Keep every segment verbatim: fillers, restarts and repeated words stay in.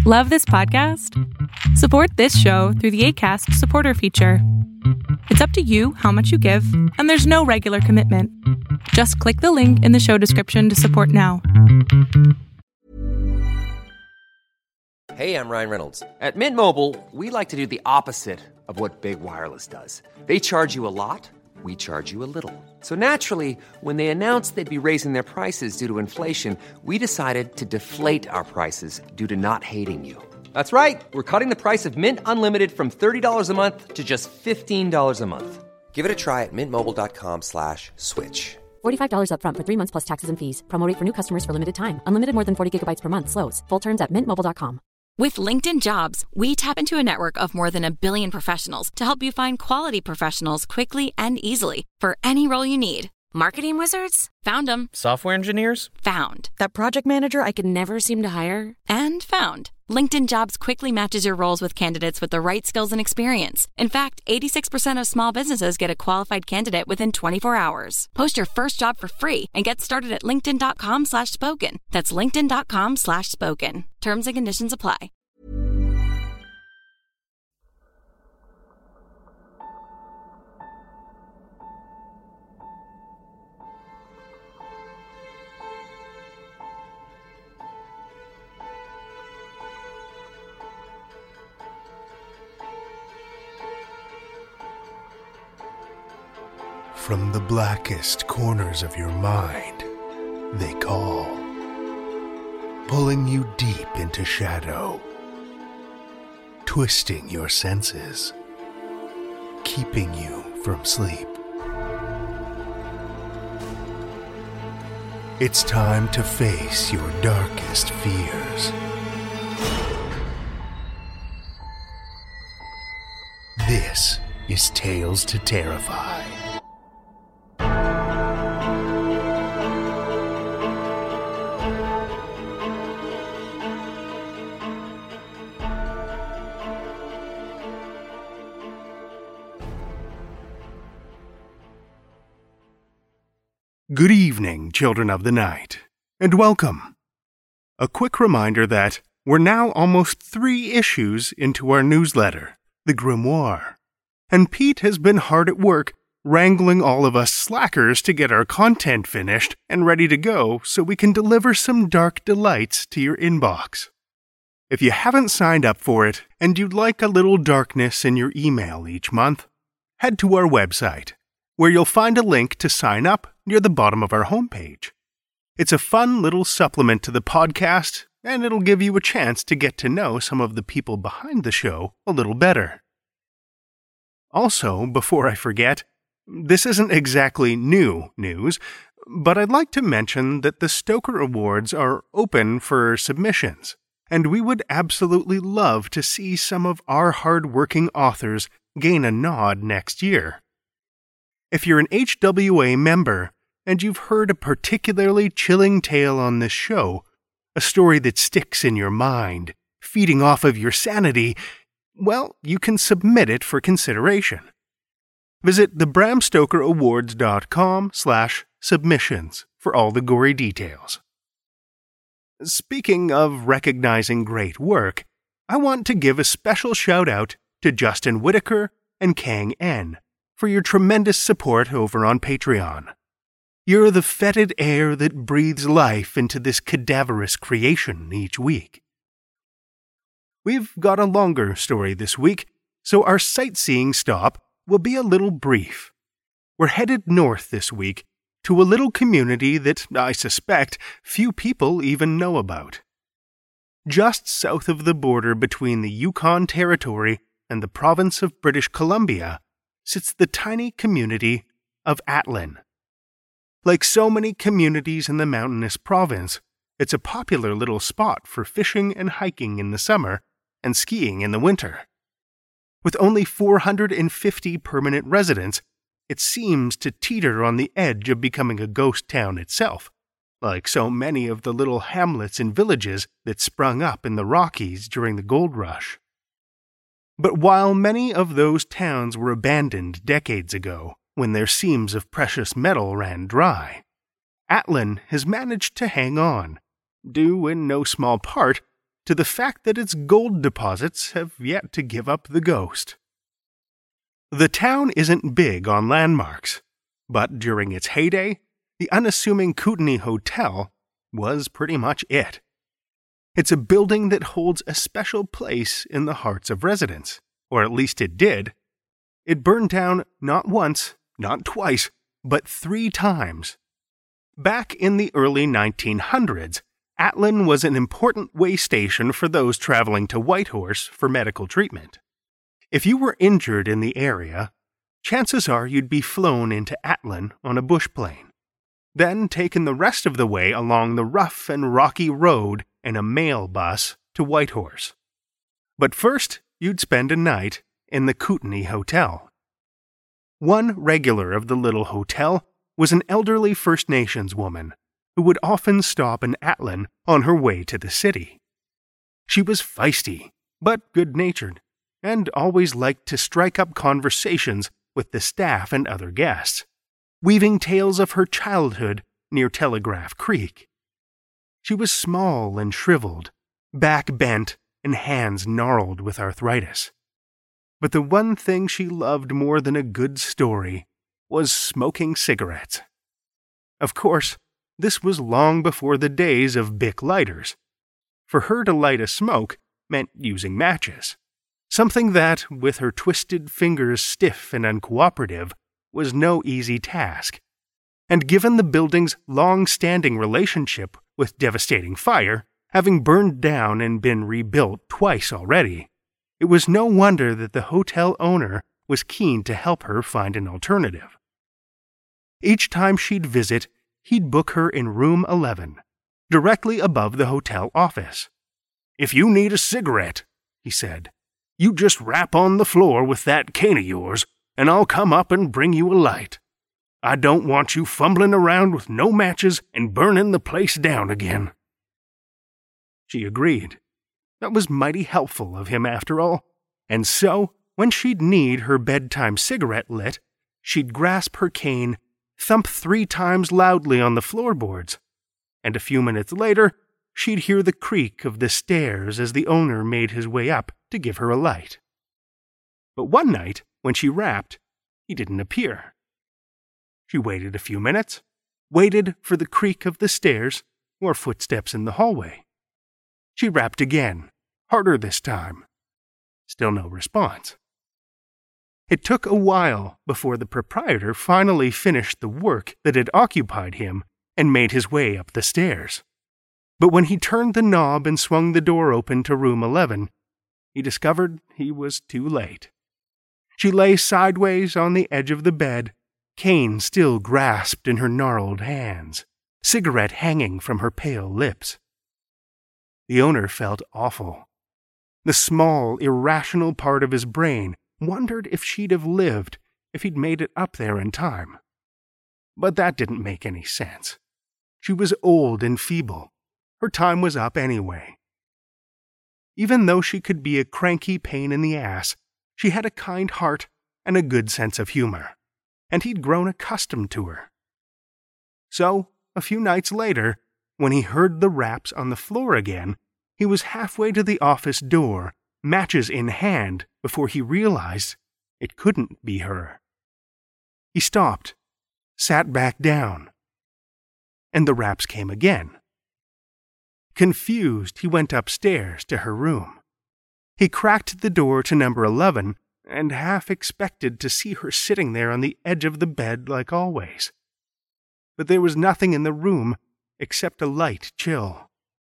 Love this podcast? Support this show through the Acast supporter feature. It's up to you how much you give, and there's no regular commitment. Just click the link in the show description to support now. Hey, I'm Ryan Reynolds. At Mint Mobile, we like to do the opposite of what Big Wireless does. They charge you a lot, we charge you a little. So naturally, when they announced they'd be raising their prices due to inflation, we decided to deflate our prices due to not hating you. That's right. We're cutting the price of Mint Unlimited from thirty dollars a month to just fifteen dollars a month. Give it a try at mintmobile.com slash switch. forty-five dollars up front for three months plus taxes and fees. Promo rate for new customers for limited time. Unlimited more than forty gigabytes per month slows. Full terms at mint mobile dot com. With LinkedIn Jobs, we tap into a network of more than a billion professionals to help you find quality professionals quickly and easily for any role you need. Marketing wizards? Found them. Software engineers? Found. That project manager I could never seem to hire? And found. LinkedIn Jobs quickly matches your roles with candidates with the right skills and experience. In fact, eighty-six percent of small businesses get a qualified candidate within twenty-four hours. Post your first job for free and get started at linkedin.com slash spoken. That's linkedin.com slash spoken. Terms and conditions apply. From the blackest corners of your mind, they call, pulling you deep into shadow, twisting your senses, keeping you from sleep. It's time to face your darkest fears. This is Tales to Terrify. Good evening, children of the night, and welcome. A quick reminder that we're now almost three issues into our newsletter, The Grimoire, and Pete has been hard at work wrangling all of us slackers to get our content finished and ready to go so we can deliver some dark delights to your inbox. If you haven't signed up for it and you'd like a little darkness in your email each month, head to our website, where you'll find a link to sign up near the bottom of our homepage. It's a fun little supplement to the podcast, and it'll give you a chance to get to know some of the people behind the show a little better. Also, before I forget, this isn't exactly new news, but I'd like to mention that the Stoker Awards are open for submissions, and we would absolutely love to see some of our hard-working authors gain a nod next year. If you're an H W A member and you've heard a particularly chilling tale on this show, a story that sticks in your mind, feeding off of your sanity, well, you can submit it for consideration. Visit the bram stoker awards dot com slash submissions for all the gory details. Speaking of recognizing great work, I want to give a special shout-out to Justin Whitaker and Kang N for your tremendous support over on Patreon. You're the fetid air that breathes life into this cadaverous creation each week. We've got a longer story this week, so our sightseeing stop will be a little brief. We're headed north this week to a little community that I suspect few people even know about. Just south of the border between the Yukon Territory and the province of British Columbia sits the tiny community of Atlin. Like so many communities in the mountainous province, it's a popular little spot for fishing and hiking in the summer and skiing in the winter. With only four hundred fifty permanent residents, it seems to teeter on the edge of becoming a ghost town itself, like so many of the little hamlets and villages that sprung up in the Rockies during the gold rush. But while many of those towns were abandoned decades ago, when their seams of precious metal ran dry, Atlin has managed to hang on, due in no small part to the fact that its gold deposits have yet to give up the ghost. The town isn't big on landmarks, but during its heyday, the unassuming Kootenai Hotel was pretty much it. It's a building that holds a special place in the hearts of residents, or at least it did. It burned down not once, not twice, but three times. Back in the early nineteen hundreds, Atlin was an important way station for those traveling to Whitehorse for medical treatment. If you were injured in the area, chances are you'd be flown into Atlin on a bush plane, then taken the rest of the way along the rough and rocky road in a mail bus to Whitehorse. But first, you'd spend a night in the Kootenai Hotel. One regular of the little hotel was an elderly First Nations woman who would often stop in Atlin on her way to the city. She was feisty, but good-natured, and always liked to strike up conversations with the staff and other guests, weaving tales of her childhood near Telegraph Creek. She was small and shriveled, back bent and hands gnarled with arthritis. But the one thing she loved more than a good story was smoking cigarettes. Of course, this was long before the days of Bic lighters. For her to light a smoke meant using matches, something that, with her twisted fingers stiff and uncooperative, was no easy task. And given the building's long-standing relationship with devastating fire, having burned down and been rebuilt twice already, it was no wonder that the hotel owner was keen to help her find an alternative. Each time she'd visit, he'd book her in room eleven, directly above the hotel office. "If you need a cigarette," he said, "you just rap on the floor with that cane of yours, and I'll come up and bring you a light. I don't want you fumbling around with no matches and burning the place down again." She agreed. That was mighty helpful of him after all, and so, when she'd need her bedtime cigarette lit, she'd grasp her cane, thump three times loudly on the floorboards, and a few minutes later, she'd hear the creak of the stairs as the owner made his way up to give her a light. But one night, when she rapped, he didn't appear. She waited a few minutes, waited for the creak of the stairs or footsteps in the hallway. She rapped again, harder this time. Still no response. It took a while before the proprietor finally finished the work that had occupied him and made his way up the stairs. But when he turned the knob and swung the door open to room eleven, he discovered he was too late. She lay sideways on the edge of the bed, cane still grasped in her gnarled hands, cigarette hanging from her pale lips. The owner felt awful. The small, irrational part of his brain wondered if she'd have lived if he'd made it up there in time. But that didn't make any sense. She was old and feeble. Her time was up anyway. Even though she could be a cranky pain in the ass, she had a kind heart and a good sense of humor, and he'd grown accustomed to her. So, a few nights later, when he heard the raps on the floor again, he was halfway to the office door, matches in hand, before he realized it couldn't be her. He stopped, sat back down, and the raps came again. Confused, he went upstairs to her room. He cracked the door to number eleven and half expected to see her sitting there on the edge of the bed like always. But there was nothing in the room except a light chill.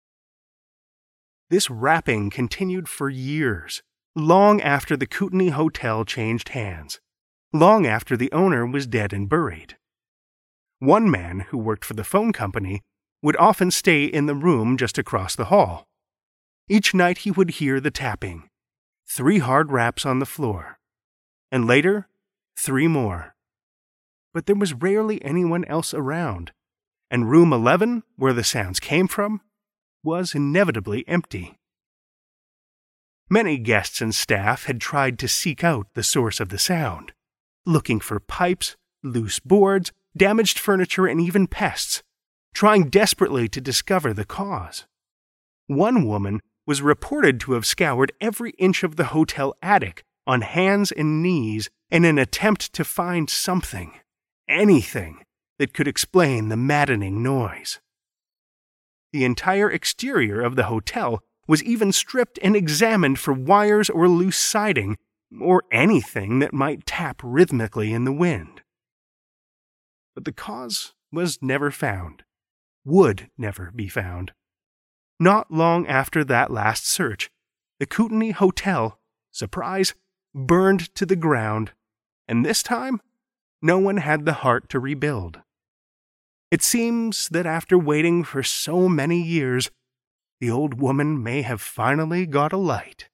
This rapping continued for years, long after the Kootenai Hotel changed hands, long after the owner was dead and buried. One man who worked for the phone company would often stay in the room just across the hall. Each night he would hear the tapping, three hard raps on the floor, and later, three more. But there was rarely anyone else around, and room eleven, where the sounds came from, was inevitably empty. Many guests and staff had tried to seek out the source of the sound, looking for pipes, loose boards, damaged furniture, and even pests, trying desperately to discover the cause. One woman was reported to have scoured every inch of the hotel attic on hands and knees in an attempt to find something, anything, that could explain the maddening noise. The entire exterior of the hotel was even stripped and examined for wires or loose siding, or anything that might tap rhythmically in the wind. But the cause was never found, would never be found. Not long after that last search, the Kootenai Hotel, surprise, burned to the ground, and this time, no one had the heart to rebuild. It seems that after waiting for so many years, the old woman may have finally got a light.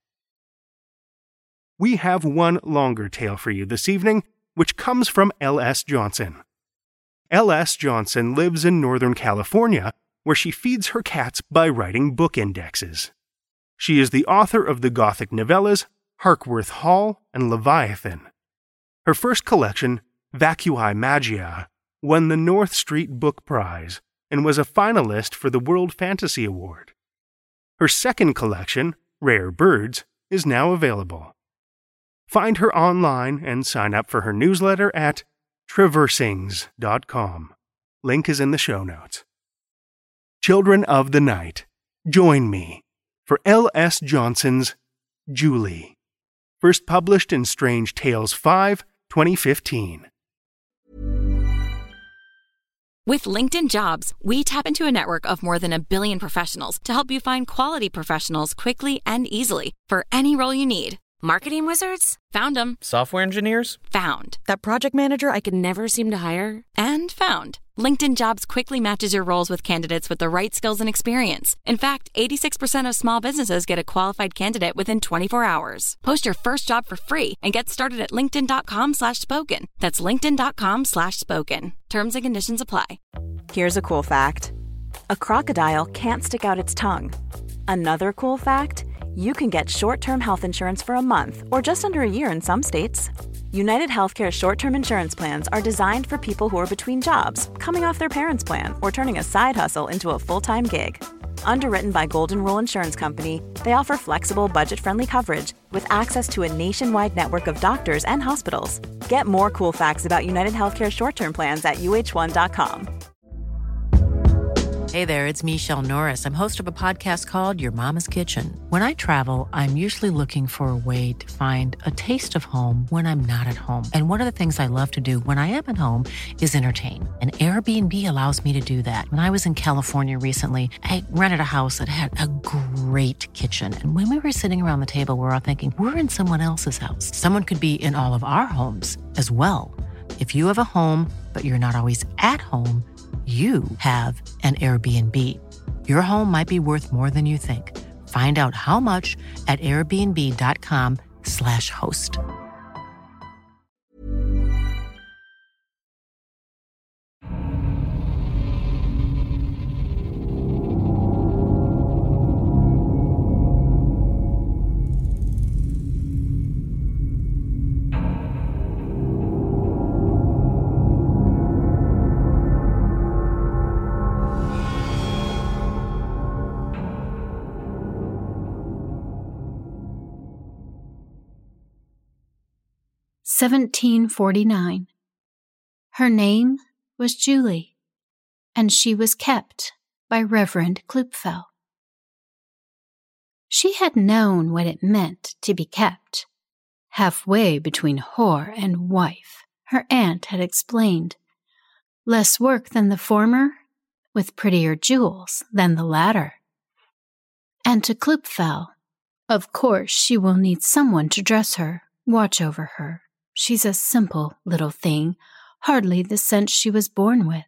We have one longer tale for you this evening, which comes from L S Johnson. L S Johnson lives in Northern California, where she feeds her cats by writing book indexes. She is the author of the Gothic novellas Harkworth Hall and Leviathan. Her first collection, Vacui Magia, won the North Street Book Prize and was a finalist for the World Fantasy Award. Her second collection, Rare Birds, is now available. Find her online and sign up for her newsletter at traversingz dot com. Link is in the show notes. Children of the Night, join me for L S Johnson's Julie. First published in Strange Tales five, twenty fifteen. With LinkedIn Jobs, we tap into a network of more than a billion professionals to help you find quality professionals quickly and easily for any role you need. Marketing wizards? Found them. Software engineers? Found. That project manager I could never seem to hire? And found. LinkedIn Jobs quickly matches your roles with candidates with the right skills and experience. In fact, eighty-six percent of small businesses get a qualified candidate within twenty-four hours. Post your first job for free and get started at linkedin.com slash spoken. That's linkedin.com slash spoken. Terms and conditions apply. Here's a cool fact. A crocodile can't stick out its tongue. Another cool fact, you can get short-term health insurance for a month or just under a year in some states. United Healthcare short-term insurance plans are designed for people who are between jobs, coming off their parents' plan, or turning a side hustle into a full-time gig. Underwritten by Golden Rule Insurance Company, they offer flexible, budget-friendly coverage with access to a nationwide network of doctors and hospitals. Get more cool facts about United Healthcare short-term plans at U H one dot com. Hey there, it's Michelle Norris. I'm host of a podcast called Your Mama's Kitchen. When I travel, I'm usually looking for a way to find a taste of home when I'm not at home. And one of the things I love to do when I am at home is entertain. And Airbnb allows me to do that. When I was in California recently, I rented a house that had a great kitchen. And when we were sitting around the table, we were all thinking, we're in someone else's house. Someone could be in all of our homes as well. If you have a home, but you're not always at home, you have an Airbnb. Your home might be worth more than you think. Find out how much at airbnb.com slash host. seventeen forty-nine. Her name was Julie, and she was kept by Reverend Klupfel. She had known what it meant to be kept. Halfway between whore and wife, her aunt had explained. Less work than the former, with prettier jewels than the latter. And to Klupfel, of course she will need someone to dress her, watch over her. She's a simple little thing, hardly the sense she was born with.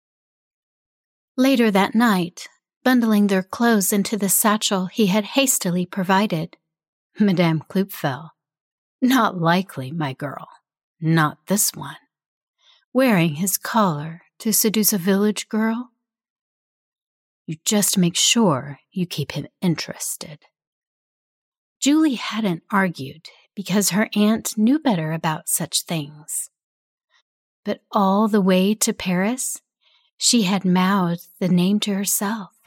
Later that night, bundling their clothes into the satchel he had hastily provided, Madame Klupfel, not likely, my girl, not this one, wearing his collar to seduce a village girl? You just make sure you keep him interested. Julie hadn't argued, because her aunt knew better about such things. But all the way to Paris, she had mouthed the name to herself,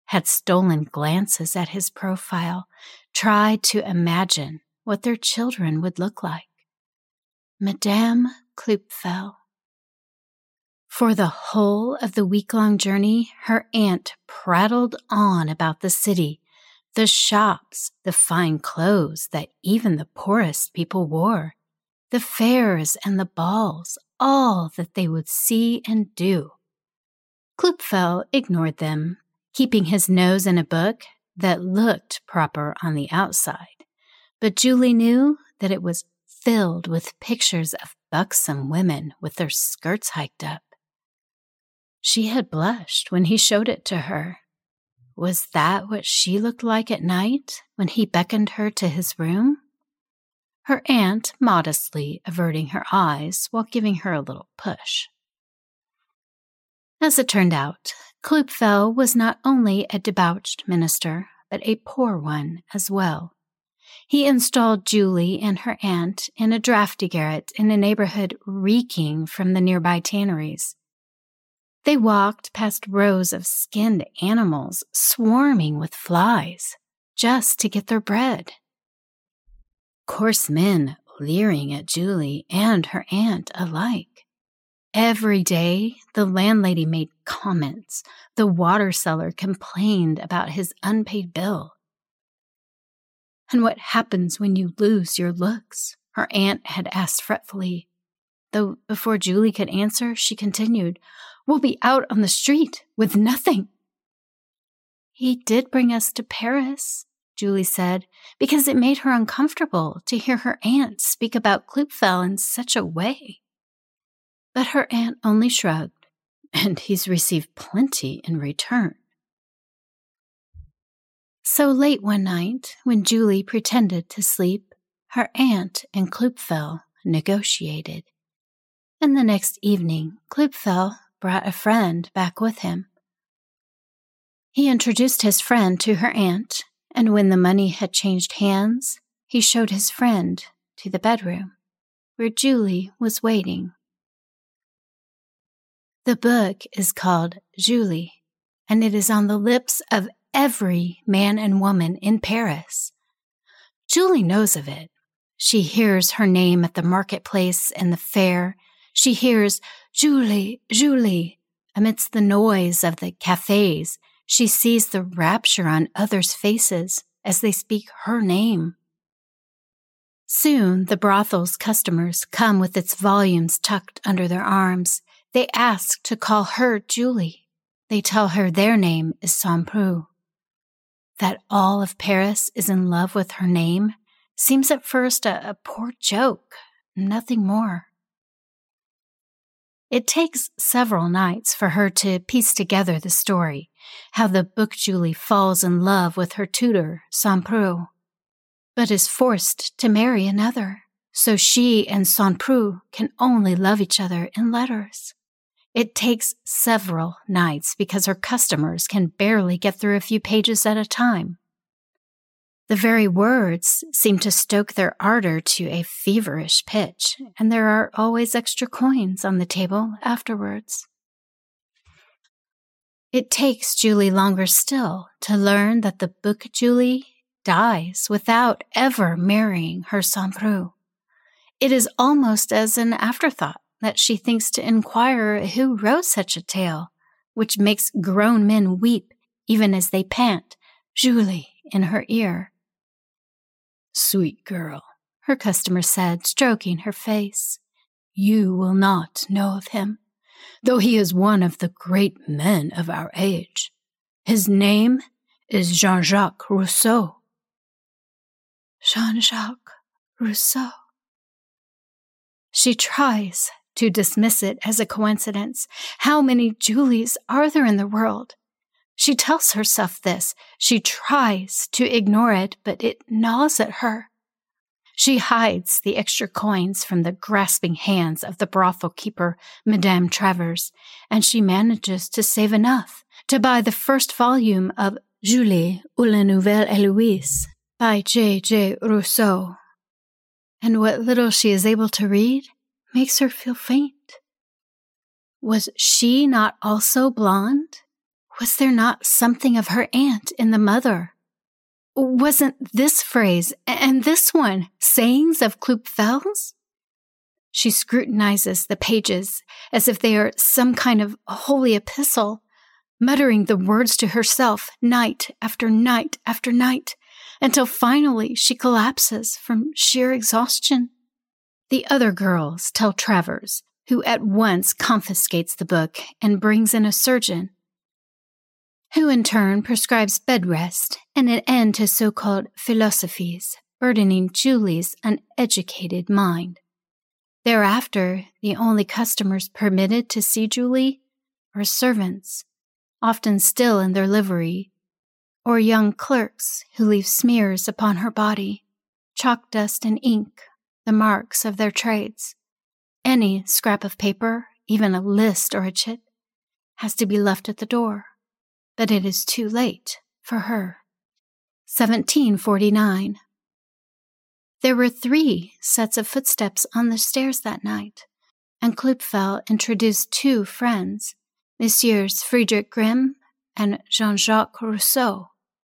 had stolen glances at his profile, tried to imagine what their children would look like. Madame Kloopfel. For the whole of the week-long journey, her aunt prattled on about the city, the shops, the fine clothes that even the poorest people wore, the fairs and the balls, all that they would see and do. Kloopfel ignored them, keeping his nose in a book that looked proper on the outside, but Julie knew that it was filled with pictures of buxom women with their skirts hiked up. She had blushed when he showed it to her. Was that what she looked like at night when he beckoned her to his room? Her aunt modestly averting her eyes while giving her a little push. As it turned out, Kloopfel was not only a debauched minister, but a poor one as well. He installed Julie and her aunt in a drafty garret in a neighborhood reeking from the nearby tanneries. They walked past rows of skinned animals swarming with flies just to get their bread. Coarse men leering at Julie and her aunt alike. Every day, the landlady made comments. The water seller complained about his unpaid bill. And what happens when you lose your looks? Her aunt had asked fretfully. Though before Julie could answer, she continued, We'll be out on the street with nothing. He did bring us to Paris, Julie said, because it made her uncomfortable to hear her aunt speak about Kloopfel in such a way. But her aunt only shrugged, and he's received plenty in return. So late one night, when Julie pretended to sleep, her aunt and Kloopfel negotiated. And the next evening, Kloopfel brought a friend back with him. He introduced his friend to her aunt, and when the money had changed hands, he showed his friend to the bedroom, where Julie was waiting. The book is called Julie, and it is on the lips of every man and woman in Paris. Julie knows of it. She hears her name at the marketplace and the fair. She hears Julie, Julie, amidst the noise of the cafes. She sees the rapture on others' faces as they speak her name. Soon the brothel's customers come with its volumes tucked under their arms. They ask to call her Julie. They tell her their name is Saint Preux. That all of Paris is in love with her name seems at first a, a poor joke, nothing more. It takes several nights for her to piece together the story, how the book Julie falls in love with her tutor, Saint Preux, but is forced to marry another, so she and Saint Preux can only love each other in letters. It takes several nights because her customers can barely get through a few pages at a time. The very words seem to stoke their ardor to a feverish pitch, and there are always extra coins on the table afterwards. It takes Julie longer still to learn that the book Julie dies without ever marrying her Saint Preux. It is almost as an afterthought that she thinks to inquire who wrote such a tale, which makes grown men weep even as they pant, Julie, in her ear. Sweet girl, her customer said, stroking her face, you will not know of him, though he is one of the great men of our age. His name is Jean-Jacques Rousseau. Jean-Jacques Rousseau. She tries to dismiss it as a coincidence. How many Julies are there in the world? She tells herself this. She tries to ignore it, but it gnaws at her. She hides the extra coins from the grasping hands of the brothel keeper, Madame Travers, and she manages to save enough to buy the first volume of Julie ou la Nouvelle Héloïse by J J Rousseau. And what little she is able to read makes her feel faint. Was she not also blonde? Was there not something of her aunt in the mother? Wasn't this phrase and this one sayings of Kloopfels? She scrutinizes the pages as if they are some kind of holy epistle, muttering the words to herself night after night after night, until finally she collapses from sheer exhaustion. The other girls tell Travers, who at once confiscates the book and brings in a surgeon, who in turn prescribes bed rest and an end to so-called philosophies burdening Julie's uneducated mind. Thereafter, the only customers permitted to see Julie are servants, often still in their livery, or young clerks who leave smears upon her body, chalk dust and ink, the marks of their trades. Any scrap of paper, even a list or a chit, has to be left at the door. But it is too late for her. seventeen forty-nine. There were three sets of footsteps on the stairs that night, and Kloopfel introduced two friends, Messieurs Friedrich Grimm and Jean-Jacques Rousseau.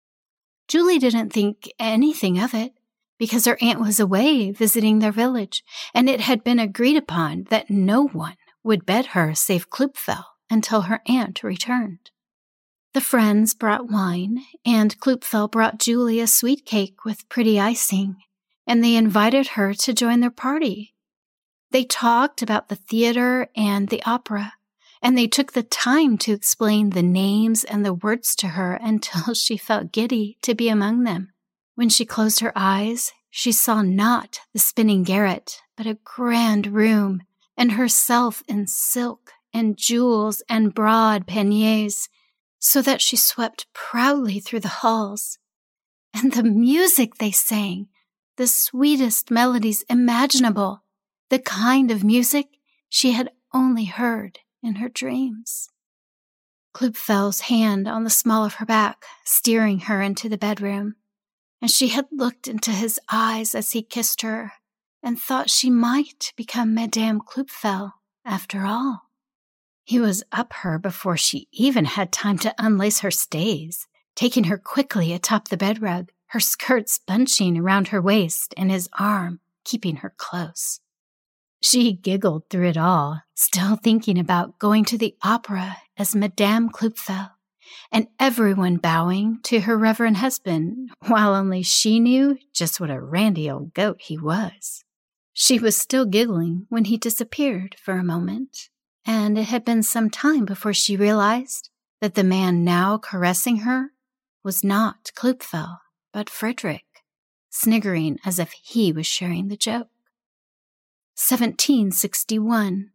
Julie didn't think anything of it, because her aunt was away visiting their village, and it had been agreed upon that no one would bed her save Kloopfel until her aunt returned. The friends brought wine, and Kloopfel brought Julie a sweet cake with pretty icing, and they invited her to join their party. They talked about the theater and the opera, and they took the time to explain the names and the words to her until she felt giddy to be among them. When she closed her eyes, she saw not the spinning garret, but a grand room, and herself in silk and jewels and broad panniers, so that she swept proudly through the halls. And the music they sang, the sweetest melodies imaginable, the kind of music she had only heard in her dreams. Kloopfel's hand on the small of her back, steering her into the bedroom, and she had looked into his eyes as he kissed her, and thought she might become Madame Kloopfel after all. He was up her before she even had time to unlace her stays, taking her quickly atop the bed rug, her skirts bunching around her waist and his arm keeping her close. She giggled through it all, still thinking about going to the opera as Madame Kloopfel, and everyone bowing to her reverend husband, while only she knew just what a randy old goat he was. She was still giggling when he disappeared for a moment, and it had been some time before she realized that the man now caressing her was not Kloopfel, but Friedrich, sniggering as if he was sharing the joke. seventeen sixty-one.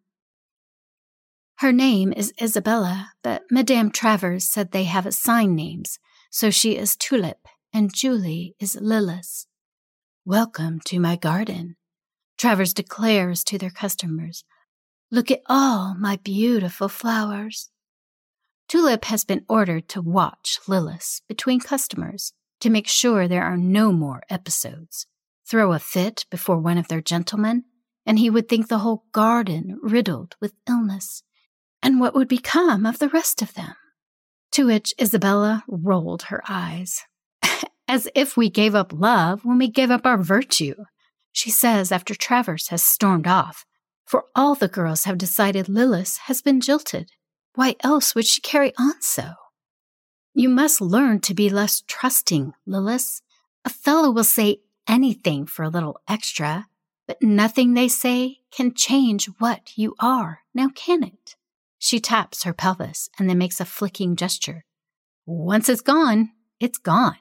Her name is Isabella, but Madame Travers said they have assigned names, so she is Tulip and Julie is Lillis. Welcome to my garden, Travers declares to their customers. Look at all my beautiful flowers. Tulip has been ordered to watch Lillis between customers to make sure there are no more episodes. Throw a fit before one of their gentlemen, and he would think the whole garden riddled with illness. And what would become of the rest of them? To which Isabella rolled her eyes. As if we gave up love when we gave up our virtue, she says after Travers has stormed off. For all the girls have decided Lillis has been jilted. Why else would she carry on so? You must learn to be less trusting, Lillis. A fellow will say anything for a little extra, but nothing they say can change what you are, now can it? She taps her pelvis and then makes a flicking gesture. Once it's gone, it's gone.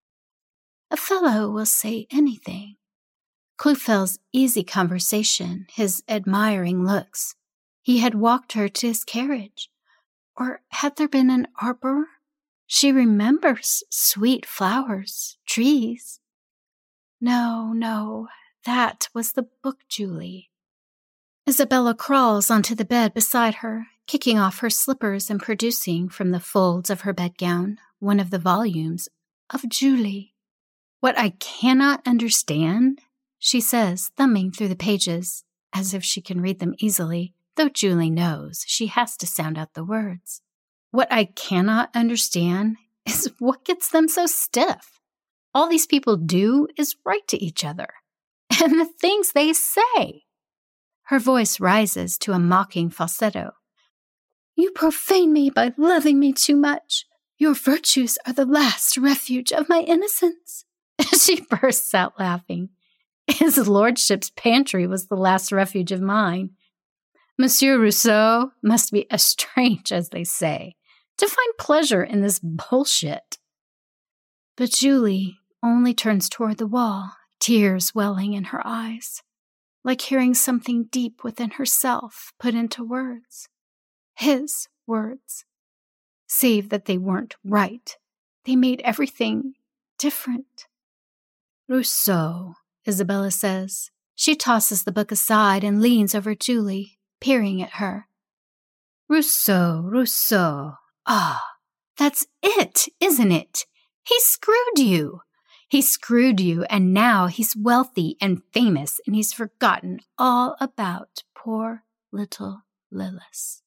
A fellow will say anything. Kloopfel's easy conversation, his admiring looks. He had walked her to his carriage. Or had there been an arbor? She remembers sweet flowers, trees. No, no, that was the book Julie. Isabella crawls onto the bed beside her, kicking off her slippers and producing from the folds of her bedgown one of the volumes of Julie. What I cannot understand, she says, thumbing through the pages, as if she can read them easily, though Julie knows she has to sound out the words. What I cannot understand is what gets them so stiff. All these people do is write to each other. And the things they say. Her voice rises to a mocking falsetto. You profane me by loving me too much. Your virtues are the last refuge of my innocence. She bursts out laughing. His lordship's pantry was the last refuge of mine. Monsieur Rousseau must be as strange as they say, to find pleasure in this bullshit. But Julie only turns toward the wall, tears welling in her eyes, like hearing something deep within herself put into words. His words. Save that they weren't right. They made everything different. Rousseau, Isabella says. She tosses the book aside and leans over Julie, peering at her. Rousseau, Rousseau. Ah, that's it, isn't it? He screwed you. He screwed you, and now he's wealthy and famous, and he's forgotten all about poor little Lillis.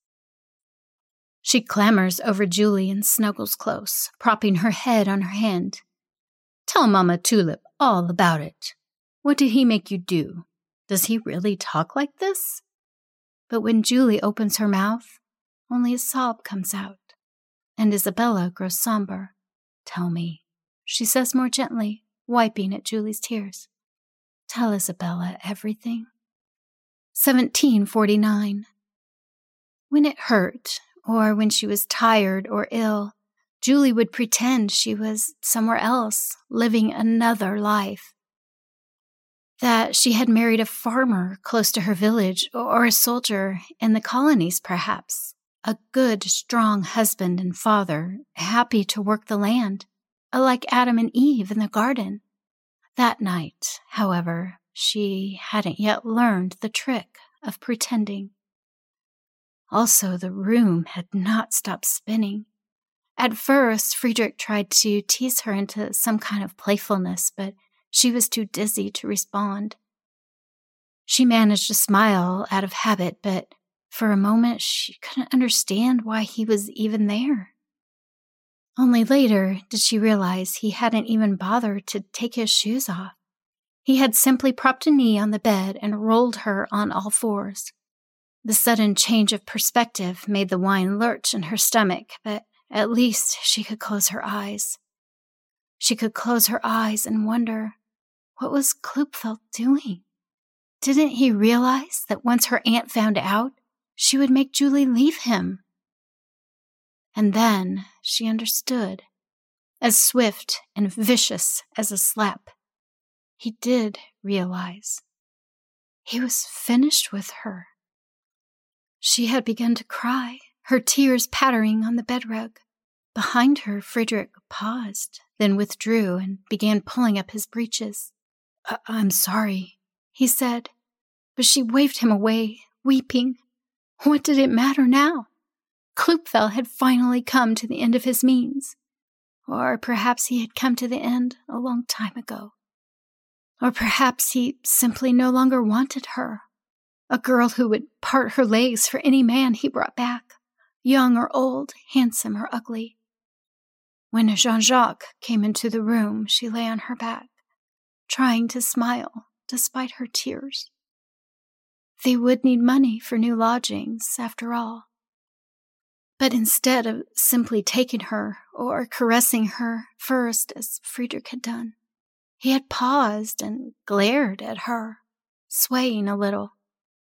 She clambers over Julie and snuggles close, propping her head on her hand. Tell Mama Tulip all about it. What did he make you do? Does he really talk like this? But when Julie opens her mouth, only a sob comes out, and Isabella grows somber. Tell me, she says more gently, wiping at Julie's tears. Tell Isabella everything. seventeen forty-nine. When it hurt, or when she was tired or ill, Julie would pretend she was somewhere else, living another life. That she had married a farmer close to her village, or a soldier in the colonies, perhaps. A good, strong husband and father, happy to work the land, like Adam and Eve in the garden. That night, however, she hadn't yet learned the trick of pretending. Also, the room had not stopped spinning. At first, Friedrich tried to tease her into some kind of playfulness, but she was too dizzy to respond. She managed to smile out of habit, but for a moment she couldn't understand why he was even there. Only later did she realize he hadn't even bothered to take his shoes off. He had simply propped a knee on the bed and rolled her on all fours. The sudden change of perspective made the wine lurch in her stomach, but at least she could close her eyes. She could close her eyes and wonder, what was Klupfeld doing? Didn't he realize that once her aunt found out, she would make Julie leave him? And then she understood, as swift and vicious as a slap. He did realize. He was finished with her. She had begun to cry, her tears pattering on the bedrug. Behind her, Friedrich paused, then withdrew and began pulling up his breeches. I- I'm sorry, he said, but she waved him away, weeping. What did it matter now? Klupfeld had finally come to the end of his means. Or perhaps he had come to the end a long time ago. Or perhaps he simply no longer wanted her. A girl who would part her legs for any man he brought back, young or old, handsome or ugly. When Jean-Jacques came into the room, she lay on her back, trying to smile despite her tears. They would need money for new lodgings, after all. But instead of simply taking her or caressing her first as Friedrich had done, he had paused and glared at her, swaying a little.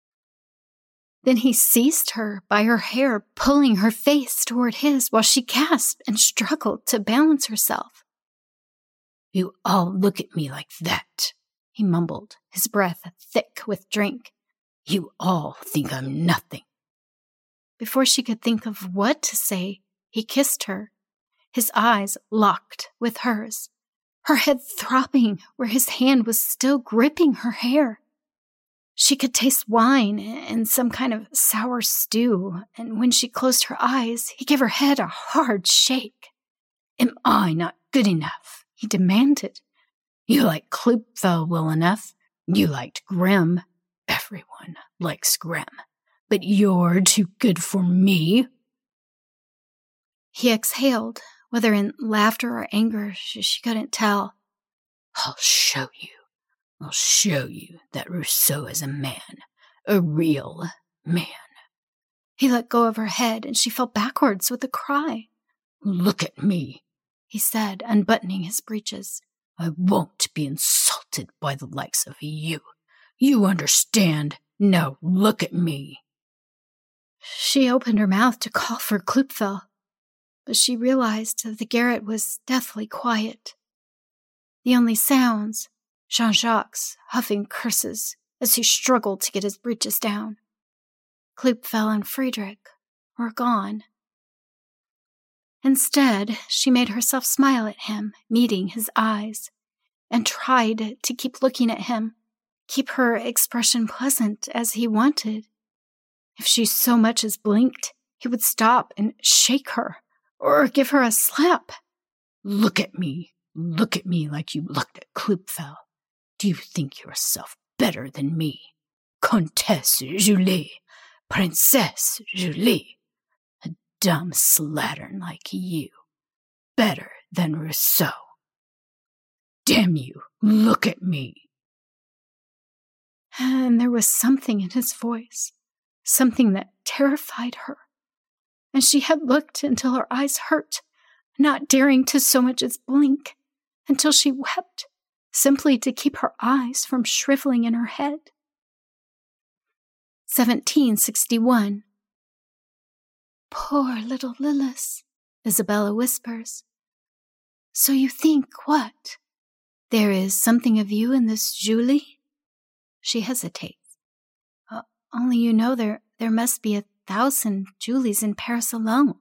Then he seized her by her hair, pulling her face toward his while she gasped and struggled to balance herself. You all look at me like that, he mumbled, his breath thick with drink. You all think I'm nothing. Before she could think of what to say, he kissed her, his eyes locked with hers, her head throbbing where his hand was still gripping her hair. She could taste wine and some kind of sour stew, and when she closed her eyes, he gave her head a hard shake. Am I not good enough? He demanded. You like Klupfeld well enough. You liked Grimm. Everyone likes Grimm. But you're too good for me. He exhaled, whether in laughter or anger, she, she couldn't tell. I'll show you. I'll show you that Rousseau is a man, a real man. He let go of her head, and she fell backwards with a cry. Look at me, he said, unbuttoning his breeches. I won't be insulted by the likes of you. You understand? Now look at me. She opened her mouth to call for Kloopfel, but she realized that the garret was deathly quiet. The only sounds, Jean-Jacques huffing curses as he struggled to get his breeches down. Kloopfel and Friedrich were gone. Instead, she made herself smile at him, meeting his eyes, and tried to keep looking at him, keep her expression pleasant as he wanted. If she so much as blinked, he would stop and shake her, or give her a slap. Look at me, look at me like you looked at Kloopfel. Do you think yourself better than me? Comtesse Julie, Princess Julie. A dumb slattern like you. Better than Rousseau. Damn you, look at me. And there was something in his voice, something that terrified her. And she had looked until her eyes hurt, not daring to so much as blink, until she wept, simply to keep her eyes from shriveling in her head. seventeen sixty-one. Poor little Lillis, Isabella whispers. So you think what? There is something of you in this Julie? She hesitates. Uh, only you know there, there must be a thousand Julies in Paris alone.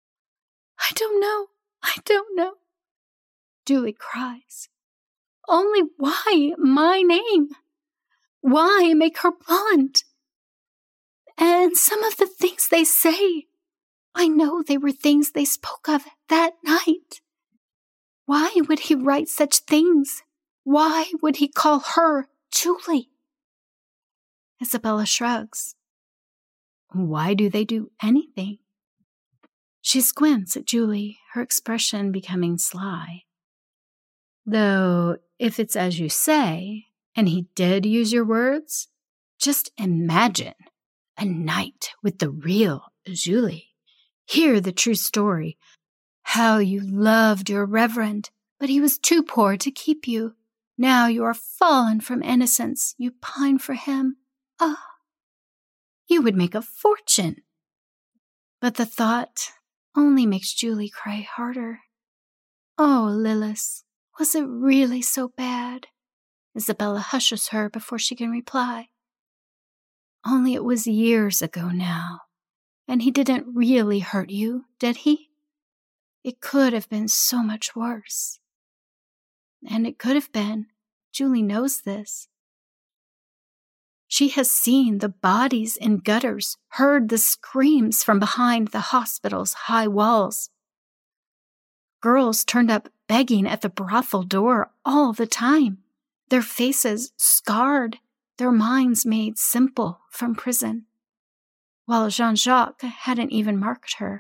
I don't know, I don't know. Julie cries. Only why my name? Why make her blonde? And some of the things they say, I know they were things they spoke of that night. Why would he write such things? Why would he call her Julie? Isabella shrugs. Why do they do anything? She squints at Julie, her expression becoming sly. Though, if it's as you say, and he did use your words, just imagine a night with the real Julie. Hear the true story. How you loved your reverend, but he was too poor to keep you. Now you are fallen from innocence. You pine for him. Ah, oh, you would make a fortune. But the thought only makes Julie cry harder. Oh, Lillis, was it really so bad? Isabella hushes her before she can reply. Only it was years ago now, and he didn't really hurt you, did he? It could have been so much worse. And it could have been. Julie knows this. She has seen the bodies in gutters, heard the screams from behind the hospital's high walls. Girls turned up begging at the brothel door all the time, their faces scarred, their minds made simple from prison, while Jean-Jacques hadn't even marked her,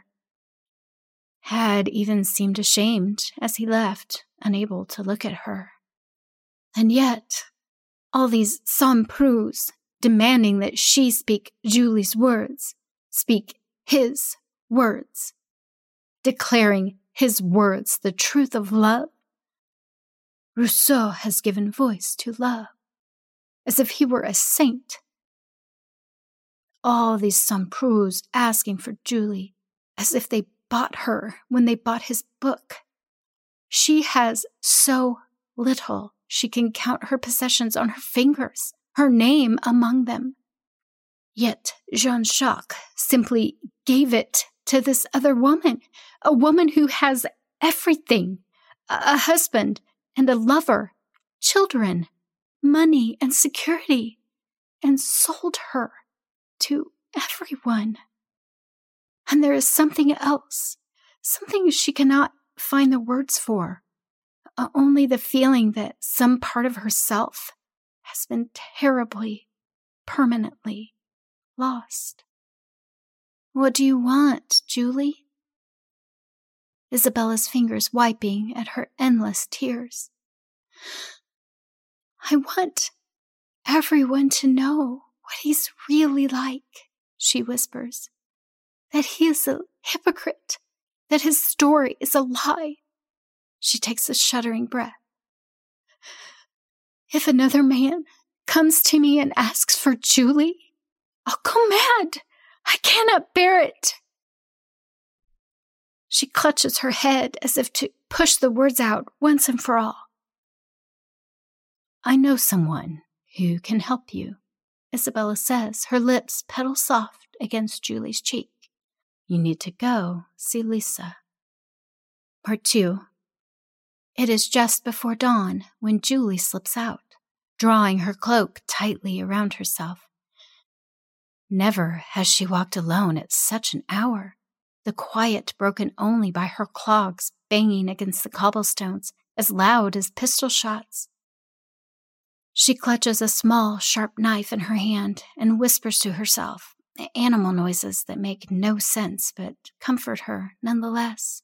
had even seemed ashamed as he left, unable to look at her. And yet, all these sans-preux demanding that she speak Julie's words, speak his words, declaring his words the truth of love. Rousseau has given voice to love, as if he were a saint. All these sans-preux asking for Julie, as if they bought her when they bought his book. She has so little she can count her possessions on her fingers, her name among them. Yet Jean-Jacques simply gave it to this other woman, a woman who has everything, a husband and a lover, children, money and security, and sold her to everyone. And there is something else, something she cannot find the words for, uh, only the feeling that some part of herself has been terribly, permanently lost. What do you want, Julie? Isabella's fingers wiping at her endless tears. I want everyone to know what he's really like, she whispers. That he is a hypocrite, that his story is a lie. She takes a shuddering breath. If another man comes to me and asks for Julie, I'll go mad. I cannot bear it. She clutches her head as if to push the words out once and for all. I know someone who can help you, Isabella says, her lips petal soft against Julie's cheek. You need to go see Lisa. Part two. It is just before dawn when Julie slips out, drawing her cloak tightly around herself. Never has she walked alone at such an hour, the quiet broken only by her clogs banging against the cobblestones as loud as pistol shots. She clutches a small, sharp knife in her hand and whispers to herself, animal noises that make no sense but comfort her nonetheless.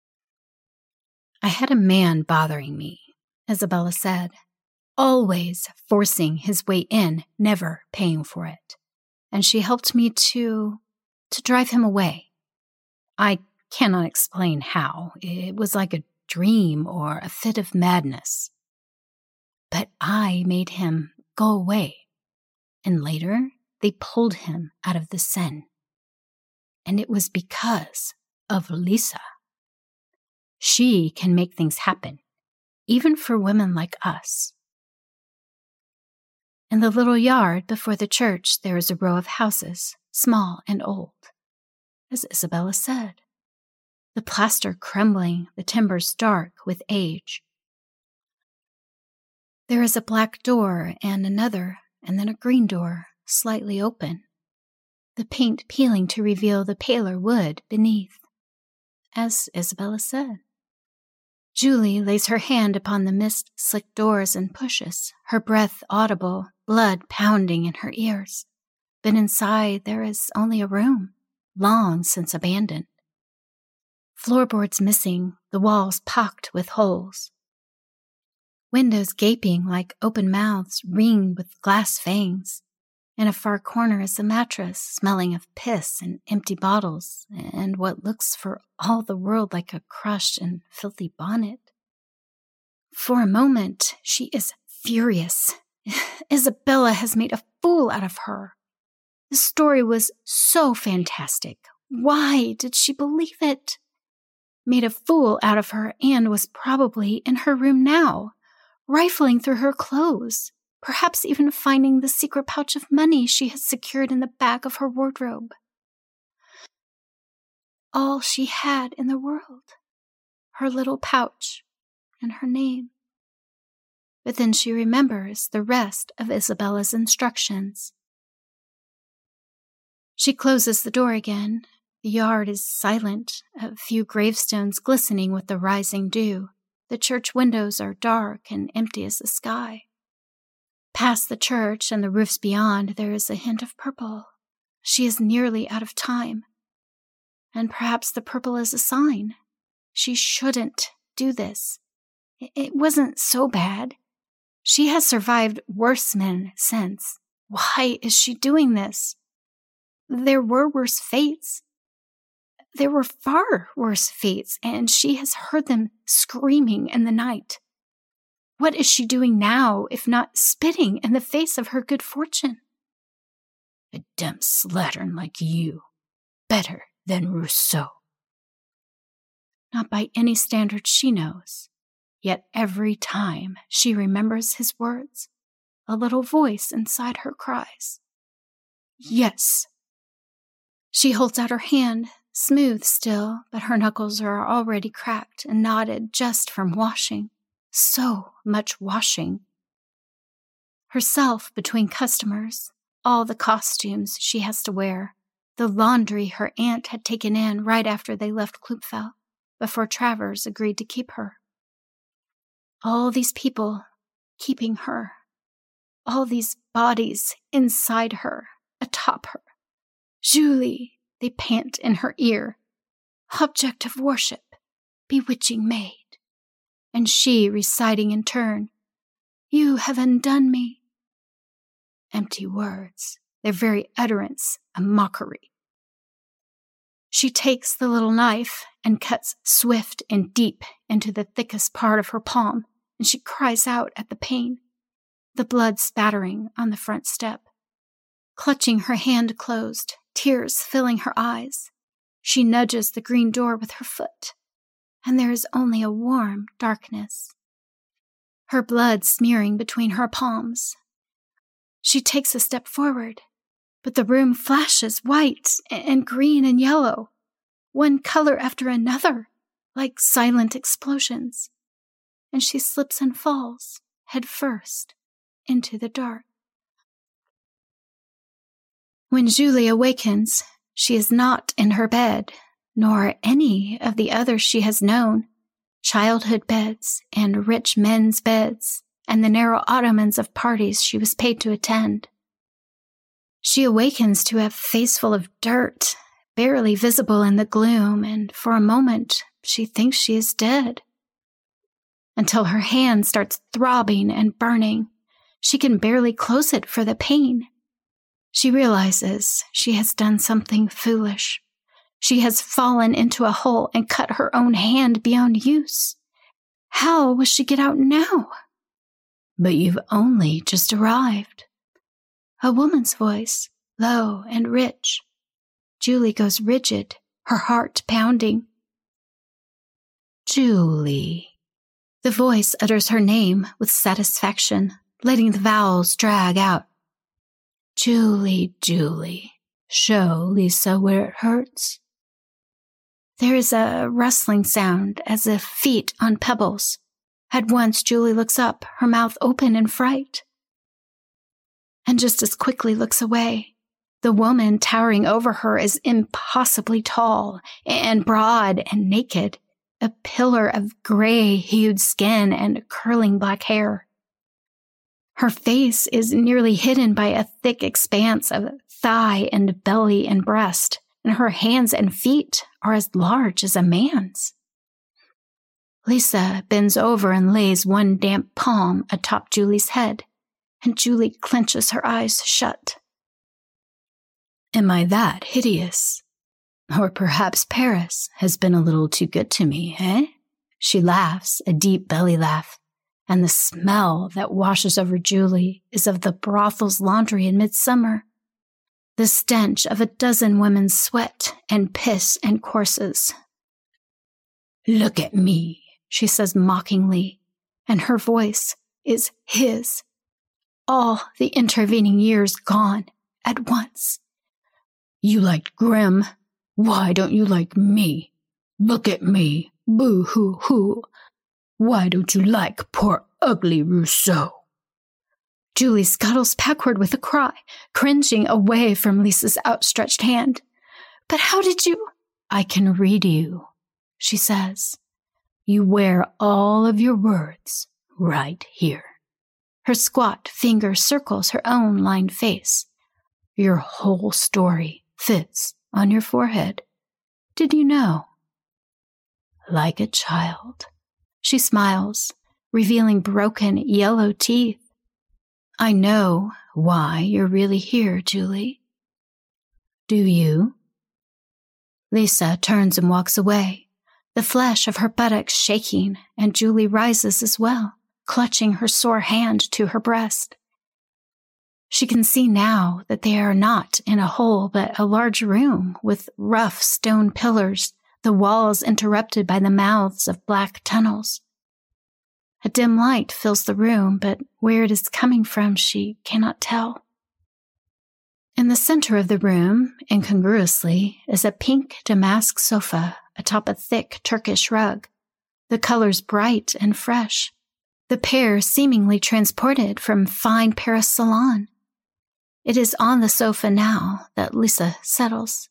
I had a man bothering me, Isabella said, always forcing his way in, never paying for it. And she helped me to, to drive him away. I cannot explain how. It was like a dream or a fit of madness. But I made him go away. And later, they pulled him out of the Seine. And it was because of Lisa. She can make things happen, even for women like us. In the little yard before the church, there is a row of houses, small and old, as Isabella said. The plaster crumbling, the timbers dark with age. There is a black door and another, and then a green door, slightly open, the paint peeling to reveal the paler wood beneath, as Isabella said. Julie lays her hand upon the mist-slicked doors and pushes, her breath audible, blood pounding in her ears. But inside there is only a room, long since abandoned. Floorboards missing, the walls pocked with holes. Windows gaping like open mouths ringed with glass fangs. In a far corner is a mattress smelling of piss and empty bottles and what looks for all the world like a crushed and filthy bonnet. For a moment, she is furious. Isabella has made a fool out of her. The story was so fantastic. Why did she believe it? Made a fool out of her and was probably in her room now, rifling through her clothes. Perhaps even finding the secret pouch of money she had secured in the back of her wardrobe. All she had in the world, her little pouch and her name. But then she remembers the rest of Isabella's instructions. She closes the door again. The yard is silent, a few gravestones glistening with the rising dew. The church windows are dark and empty as the sky. Past the church and the roofs beyond, there is a hint of purple. She is nearly out of time. And perhaps the purple is a sign. She shouldn't do this. It wasn't so bad. She has survived worse men since. Why is she doing this? There were worse fates. There were far worse fates, and she has heard them screaming in the night. What is she doing now, if not spitting in the face of her good fortune? A dumb slattern like you. Better than Rousseau. Not by any standard she knows. Yet every time she remembers his words, a little voice inside her cries, yes. She holds out her hand, smooth still, but her knuckles are already cracked and knotted just from washing. So much washing. Herself between customers, all the costumes she has to wear, the laundry her aunt had taken in right after they left Kloopfel, before Travers agreed to keep her. All these people keeping her, all these bodies inside her, atop her. Julie, they pant in her ear, object of worship, bewitching maid, and she reciting in turn, you have undone me. Empty words, their very utterance a mockery. She takes the little knife and cuts swift and deep into the thickest part of her palm, and she cries out at the pain, the blood spattering on the front step. Clutching her hand closed, tears filling her eyes, she nudges the green door with her foot, and there is only a warm darkness. Her blood smearing between her palms. She takes a step forward, but the room flashes white and green and yellow, one color after another, like silent explosions, and she slips and falls, head first, into the dark. When Julie awakens, she is not in her bed, nor any of the others she has known, childhood beds and rich men's beds, and the narrow ottomans of parties she was paid to attend. She awakens to a face full of dirt, barely visible in the gloom, and for a moment she thinks she is dead. Until her hand starts throbbing and burning, she can barely close it for the pain. She realizes she has done something foolish. She has fallen into a hole and cut her own hand beyond use. How will she get out now? But you've only just arrived. A woman's voice, low and rich. Julie goes rigid, her heart pounding. Julie. The voice utters her name with satisfaction, letting the vowels drag out. Julie, Julie, show Lisa where it hurts. There is a rustling sound as if feet on pebbles. At once Julie looks up, her mouth open in fright, and just as quickly looks away. The woman towering over her is impossibly tall and broad and naked, a pillar of gray-hued skin and curling black hair. Her face is nearly hidden by a thick expanse of thigh and belly and breast, and her hands and feet are as large as a man's. Lisa bends over and lays one damp palm atop Julie's head, and Julie clenches her eyes shut. Am I that hideous? Or perhaps Paris has been a little too good to me, eh? She laughs, a deep belly laugh, and the smell that washes over Julie is of the brothel's laundry in midsummer, the stench of a dozen women's sweat and piss and courses. Look at me, she says mockingly, and her voice is his. All the intervening years gone at once. You liked Grimm. Why don't you like me? Look at me. Boo-hoo-hoo. Why don't you like poor ugly Rousseau? Julie scuttles backward with a cry, cringing away from Lisa's outstretched hand. But how did you? I can read you, she says. You wear all of your words right here. Her squat finger circles her own lined face. Your whole story fits on your forehead. Did you know? Like a child. She smiles, revealing broken yellow teeth. I know why you're really here, Julie. Do you? Lisa turns and walks away, the flesh of her buttocks shaking, and Julie rises as well, clutching her sore hand to her breast. She can see now that they are not in a hole but a large room with rough stone pillars, the walls interrupted by the mouths of black tunnels. A dim light fills the room, but where it is coming from she cannot tell. In the center of the room, incongruously, is a pink damask sofa atop a thick Turkish rug, the colors bright and fresh, the pair seemingly transported from fine Paris salon. It is on the sofa now that Lisa settles.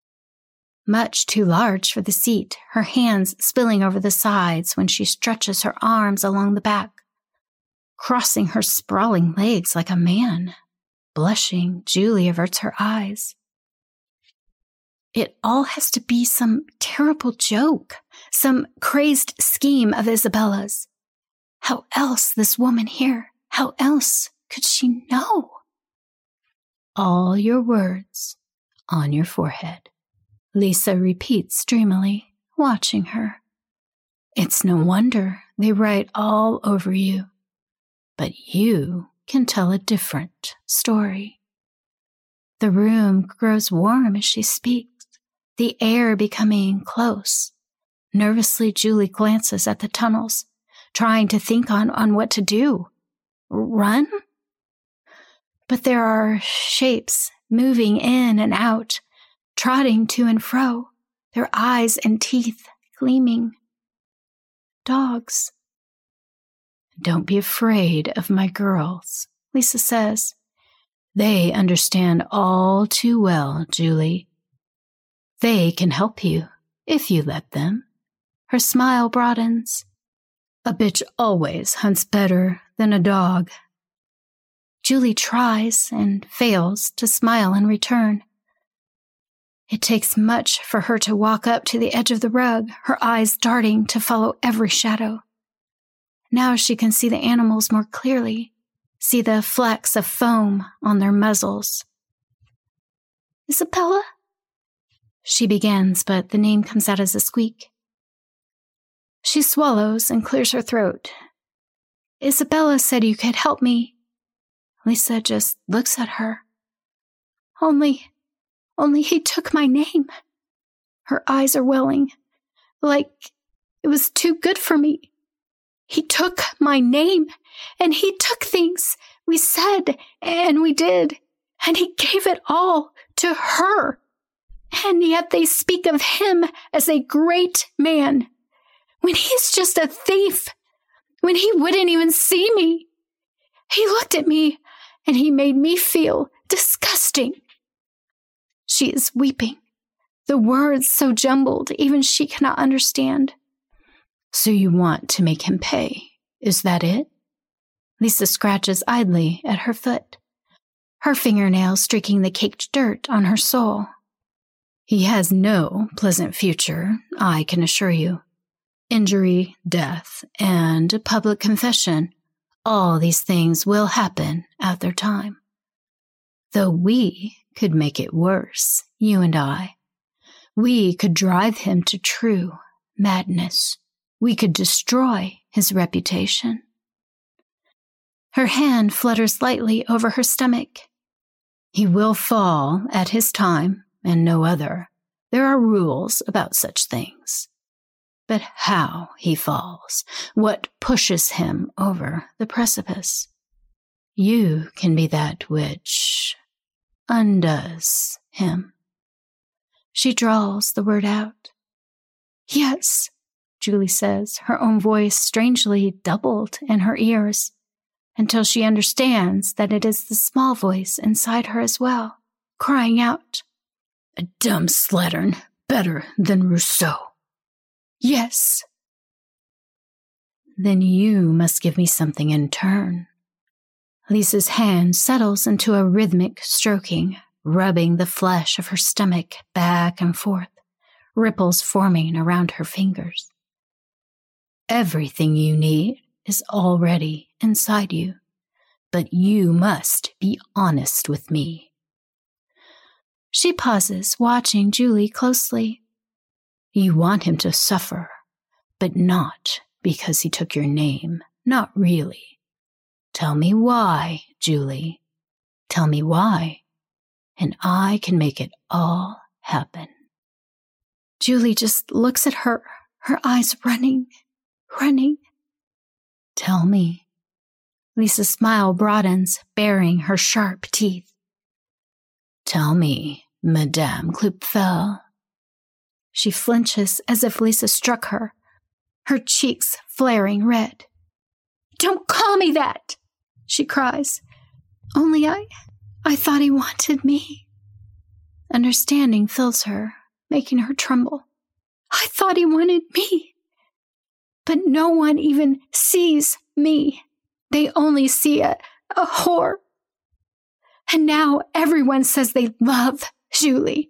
Much too large for the seat, her hands spilling over the sides when she stretches her arms along the back, crossing her sprawling legs like a man. Blushing, Julie averts her eyes. It all has to be some terrible joke, some crazed scheme of Isabella's. How else this woman here? How else could she know? All your words on your forehead, Lisa repeats dreamily, watching her. It's no wonder they write all over you, but you can tell a different story. The room grows warm as she speaks, the air becoming close. Nervously, Julie glances at the tunnels, trying to think on, on what to do. Run? But there are shapes moving in and out, trotting to and fro, their eyes and teeth gleaming. Dogs. Don't be afraid of my girls, Lisa says. They understand all too well, Julie. They can help you, if you let them. Her smile broadens. A bitch always hunts better than a dog. Julie tries and fails to smile in return. It takes much for her to walk up to the edge of the rug, her eyes darting to follow every shadow. Now she can see the animals more clearly, see the flecks of foam on their muzzles. Isabella? She begins, but the name comes out as a squeak. She swallows and clears her throat. Isabella said you could help me. Lisa just looks at her. Only, only he took my name. Her eyes are welling, like it was too good for me. He took my name, and he took things we said and we did, and he gave it all to her. And yet they speak of him as a great man, when he's just a thief, when he wouldn't even see me. He looked at me, and he made me feel disgusting. She is weeping, the words so jumbled even she cannot understand. So you want to make him pay, is that it? Lisa scratches idly at her foot, her fingernails streaking the caked dirt on her sole. He has no pleasant future, I can assure you. Injury, death, and public confession, all these things will happen at their time. Though we could make it worse, you and I. We could drive him to true madness. We could destroy his reputation. Her hand flutters lightly over her stomach. He will fall at his time and no other. There are rules about such things. But how he falls, what pushes him over the precipice? You can be that which undoes him. She drawls the word out. Yes, Julie says, her own voice strangely doubled in her ears, until she understands that it is the small voice inside her as well, crying out, a dumb slattern, better than Rousseau. Yes. Then you must give me something in turn. Lisa's hand settles into a rhythmic stroking, rubbing the flesh of her stomach back and forth, ripples forming around her fingers. Everything you need is already inside you, but you must be honest with me. She pauses, watching Julie closely. You want him to suffer, but not because he took your name, not really. Tell me why, Julie. Tell me why, and I can make it all happen. Julie just looks at her, her eyes running, running. Tell me. Lisa's smile broadens, baring her sharp teeth. Tell me, Madame Kloopfel. She flinches as if Lisa struck her, her cheeks flaring red. Don't call me that, she cries. Only I, I thought he wanted me. Understanding fills her, making her tremble. I thought he wanted me. But no one even sees me. They only see a, a whore. And now everyone says they love Julie.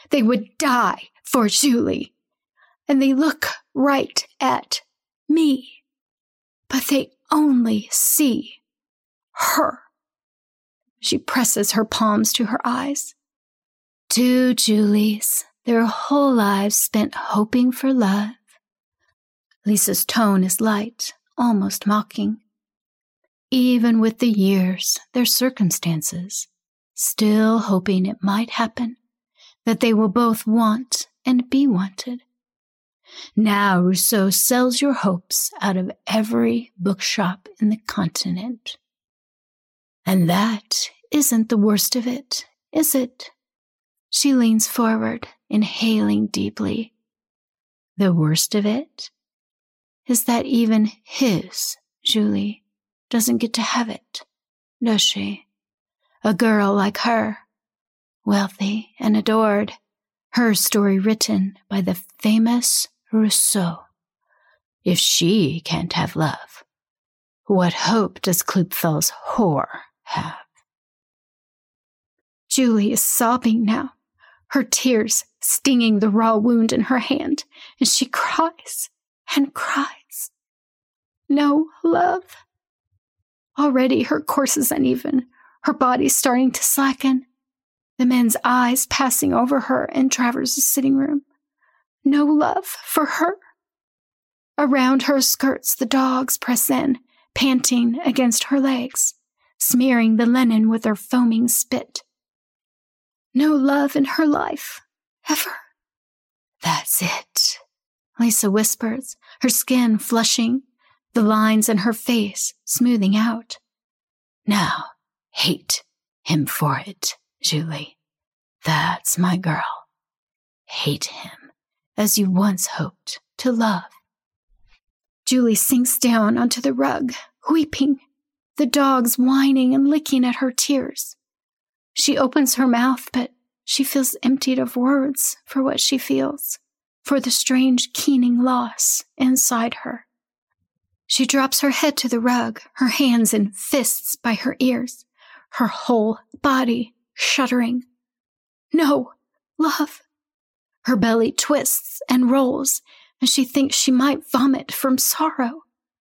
They would die for Julie. And they look right at me. But they only see her. She presses her palms to her eyes. Two Julies, their whole lives spent hoping for love. Lisa's tone is light, almost mocking. Even with the years, their circumstances, still hoping it might happen, that they will both want and be wanted. Now Rousseau sells your hopes out of every bookshop in the continent. And that isn't the worst of it, is it? She leans forward, inhaling deeply. The worst of it is that even his Julie doesn't get to have it, does she? A girl like her, wealthy and adored, her story written by the famous Rousseau. If she can't have love, what hope does Kloopfel's whore have? Julie is sobbing now, her tears stinging the raw wound in her hand, and she cries and cries. No love. Already her course is uneven, her body starting to slacken. The men's eyes passing over her in Travers' sitting room. No love for her. Around her skirts the dogs press in, panting against her legs, smearing the linen with their foaming spit. No love in her life, ever. That's it, Lisa whispers, her skin flushing, the lines in her face smoothing out. Now, hate him for it, Julie. That's my girl. Hate him as you once hoped to love. Julie sinks down onto the rug, weeping, the dogs whining and licking at her tears. She opens her mouth, but she feels emptied of words for what she feels, for the strange, keening loss inside her. She drops her head to the rug, her hands in fists by her ears, her whole body shuddering. No, love. Her belly twists and rolls, and she thinks she might vomit from sorrow.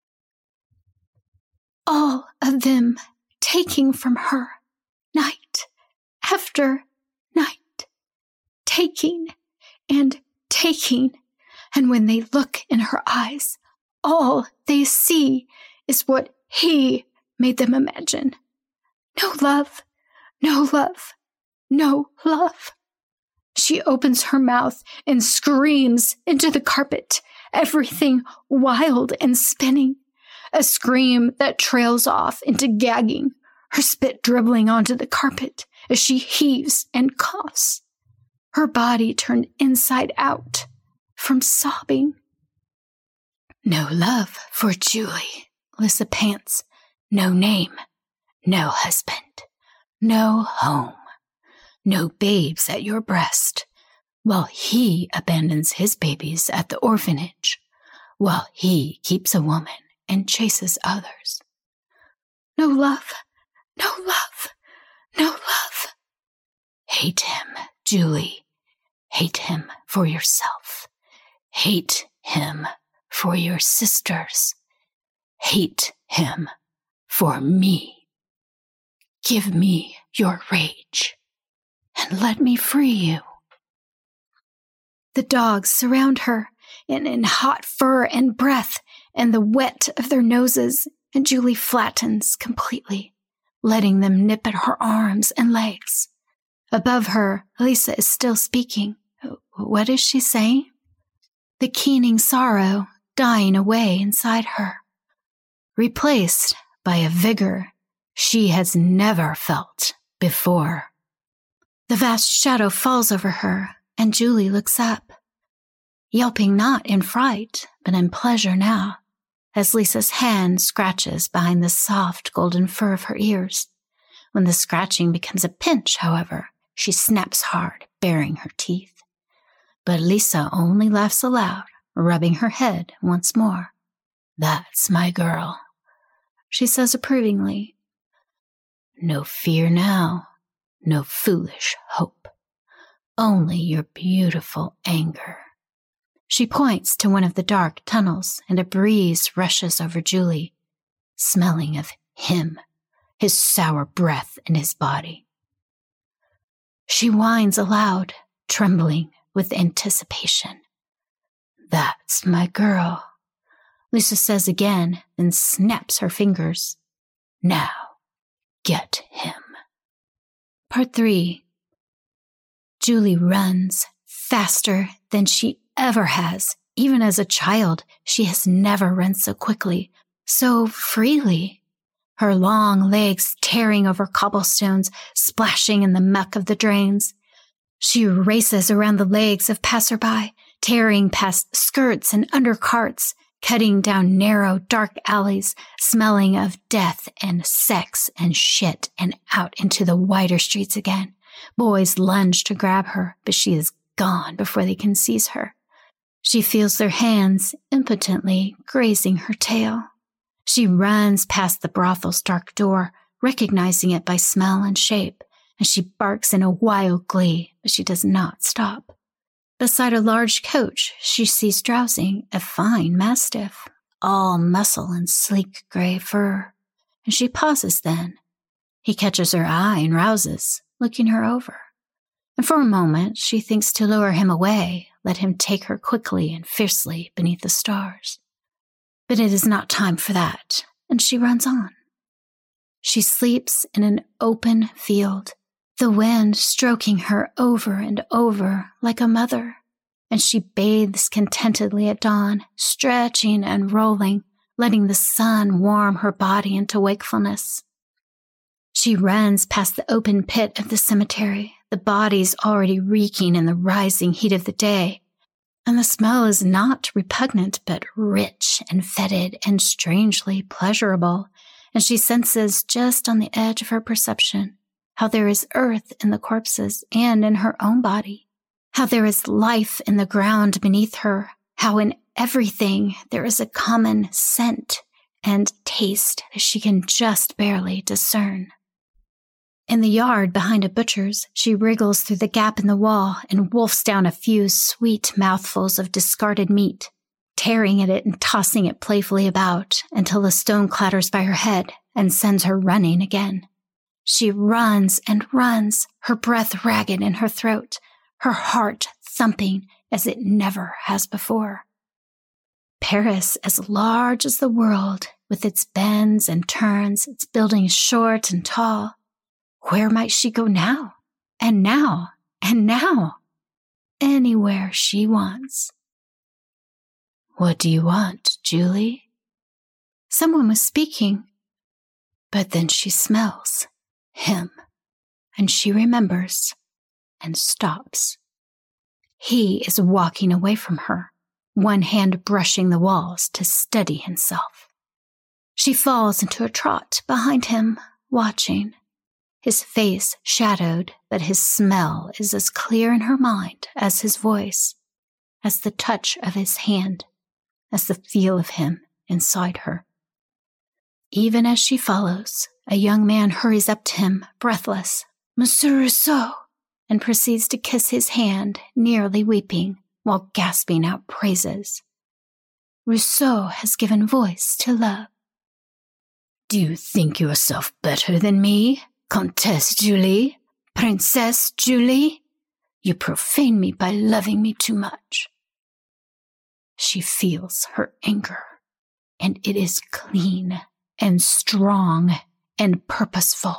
All of them taking from her, night after night, taking and taking, and when they look in her eyes, all they see is what he made them imagine. No love, no love, no love. She opens her mouth and screams into the carpet, everything wild and spinning, a scream that trails off into gagging, her spit dribbling onto the carpet as she heaves and coughs, her body turned inside out from sobbing. No love for Julie, Lisa pants. No name, no husband, no home, no babes at your breast, while he abandons his babies at the orphanage, while he keeps a woman and chases others. No love, no love, no love. Hate him, Julie. Hate him for yourself. Hate him for your sisters. Hate him for me. Give me your rage and let me free you. The dogs surround her in, in hot fur and breath and the wet of their noses, and Julie flattens completely, letting them nip at her arms and legs. Above her, Lisa is still speaking. What is she saying? The keening sorrow dying away inside her, replaced by a vigor she has never felt before. The vast shadow falls over her, and Julie looks up, yelping not in fright, but in pleasure now, as Lisa's hand scratches behind the soft golden fur of her ears. When the scratching becomes a pinch, however, she snaps hard, baring her teeth. But Lisa only laughs aloud, rubbing her head once more. That's my girl, she says approvingly. No fear now, no foolish hope. only your beautiful anger. She points to one of the dark tunnels, and a breeze rushes over Julie, smelling of him, his sour breath in his body. She whines aloud, trembling with anticipation. That's my girl, Lisa says again, then snaps her fingers. Now, get him. Part three. Julie runs faster than she ever has. Even as a child, she has never run so quickly, so freely. Her long legs tearing over cobblestones, splashing in the muck of the drains. She races around the legs of passerby, tearing past skirts and under carts, cutting down narrow, dark alleys, smelling of death and sex and shit, and out into the wider streets again. Boys lunge to grab her, but she is gone before they can seize her. She feels their hands impotently grazing her tail. She runs past the brothel's dark door, recognizing it by smell and shape, and she barks in a wild glee, but she does not stop. Beside a large coach, she sees drowsing a fine mastiff, all muscle and sleek gray fur, and she pauses then. He catches her eye and rouses, looking her over. And for a moment, she thinks to lure him away, let him take her quickly and fiercely beneath the stars. But it is not time for that, and she runs on. She sleeps in an open field, the wind stroking her over and over like a mother, and she bathes contentedly at dawn, stretching and rolling, letting the sun warm her body into wakefulness. She runs past the open pit of the cemetery, the bodies already reeking in the rising heat of the day, and the smell is not repugnant but rich and fetid and strangely pleasurable, and she senses just on the edge of her perception how there is earth in the corpses and in her own body, how there is life in the ground beneath her, how in everything there is a common scent and taste that she can just barely discern. In the yard behind a butcher's, she wriggles through the gap in the wall and wolfs down a few sweet mouthfuls of discarded meat, tearing at it and tossing it playfully about until the stone clatters by her head and sends her running again. She runs and runs, her breath ragged in her throat, her heart thumping as it never has before. Paris as large as the world, with its bends and turns, its buildings short and tall. Where might she go now? And now? And now? Anywhere she wants. What do you want, Julie? Someone was speaking, but then she smells him, and she remembers and stops. He is walking away from her, one hand brushing the walls to steady himself. She falls into a trot behind him, watching. His face shadowed, but his smell is as clear in her mind as his voice, as the touch of his hand, as the feel of him inside her. Even as she follows, a young man hurries up to him, breathless, Monsieur Rousseau, and proceeds to kiss his hand, nearly weeping, while gasping out praises. Rousseau has given voice to love. Do you think yourself better than me, Comtesse Julie, Princess Julie? You profane me by loving me too much. She feels her anger, and it is clean and strong and purposeful.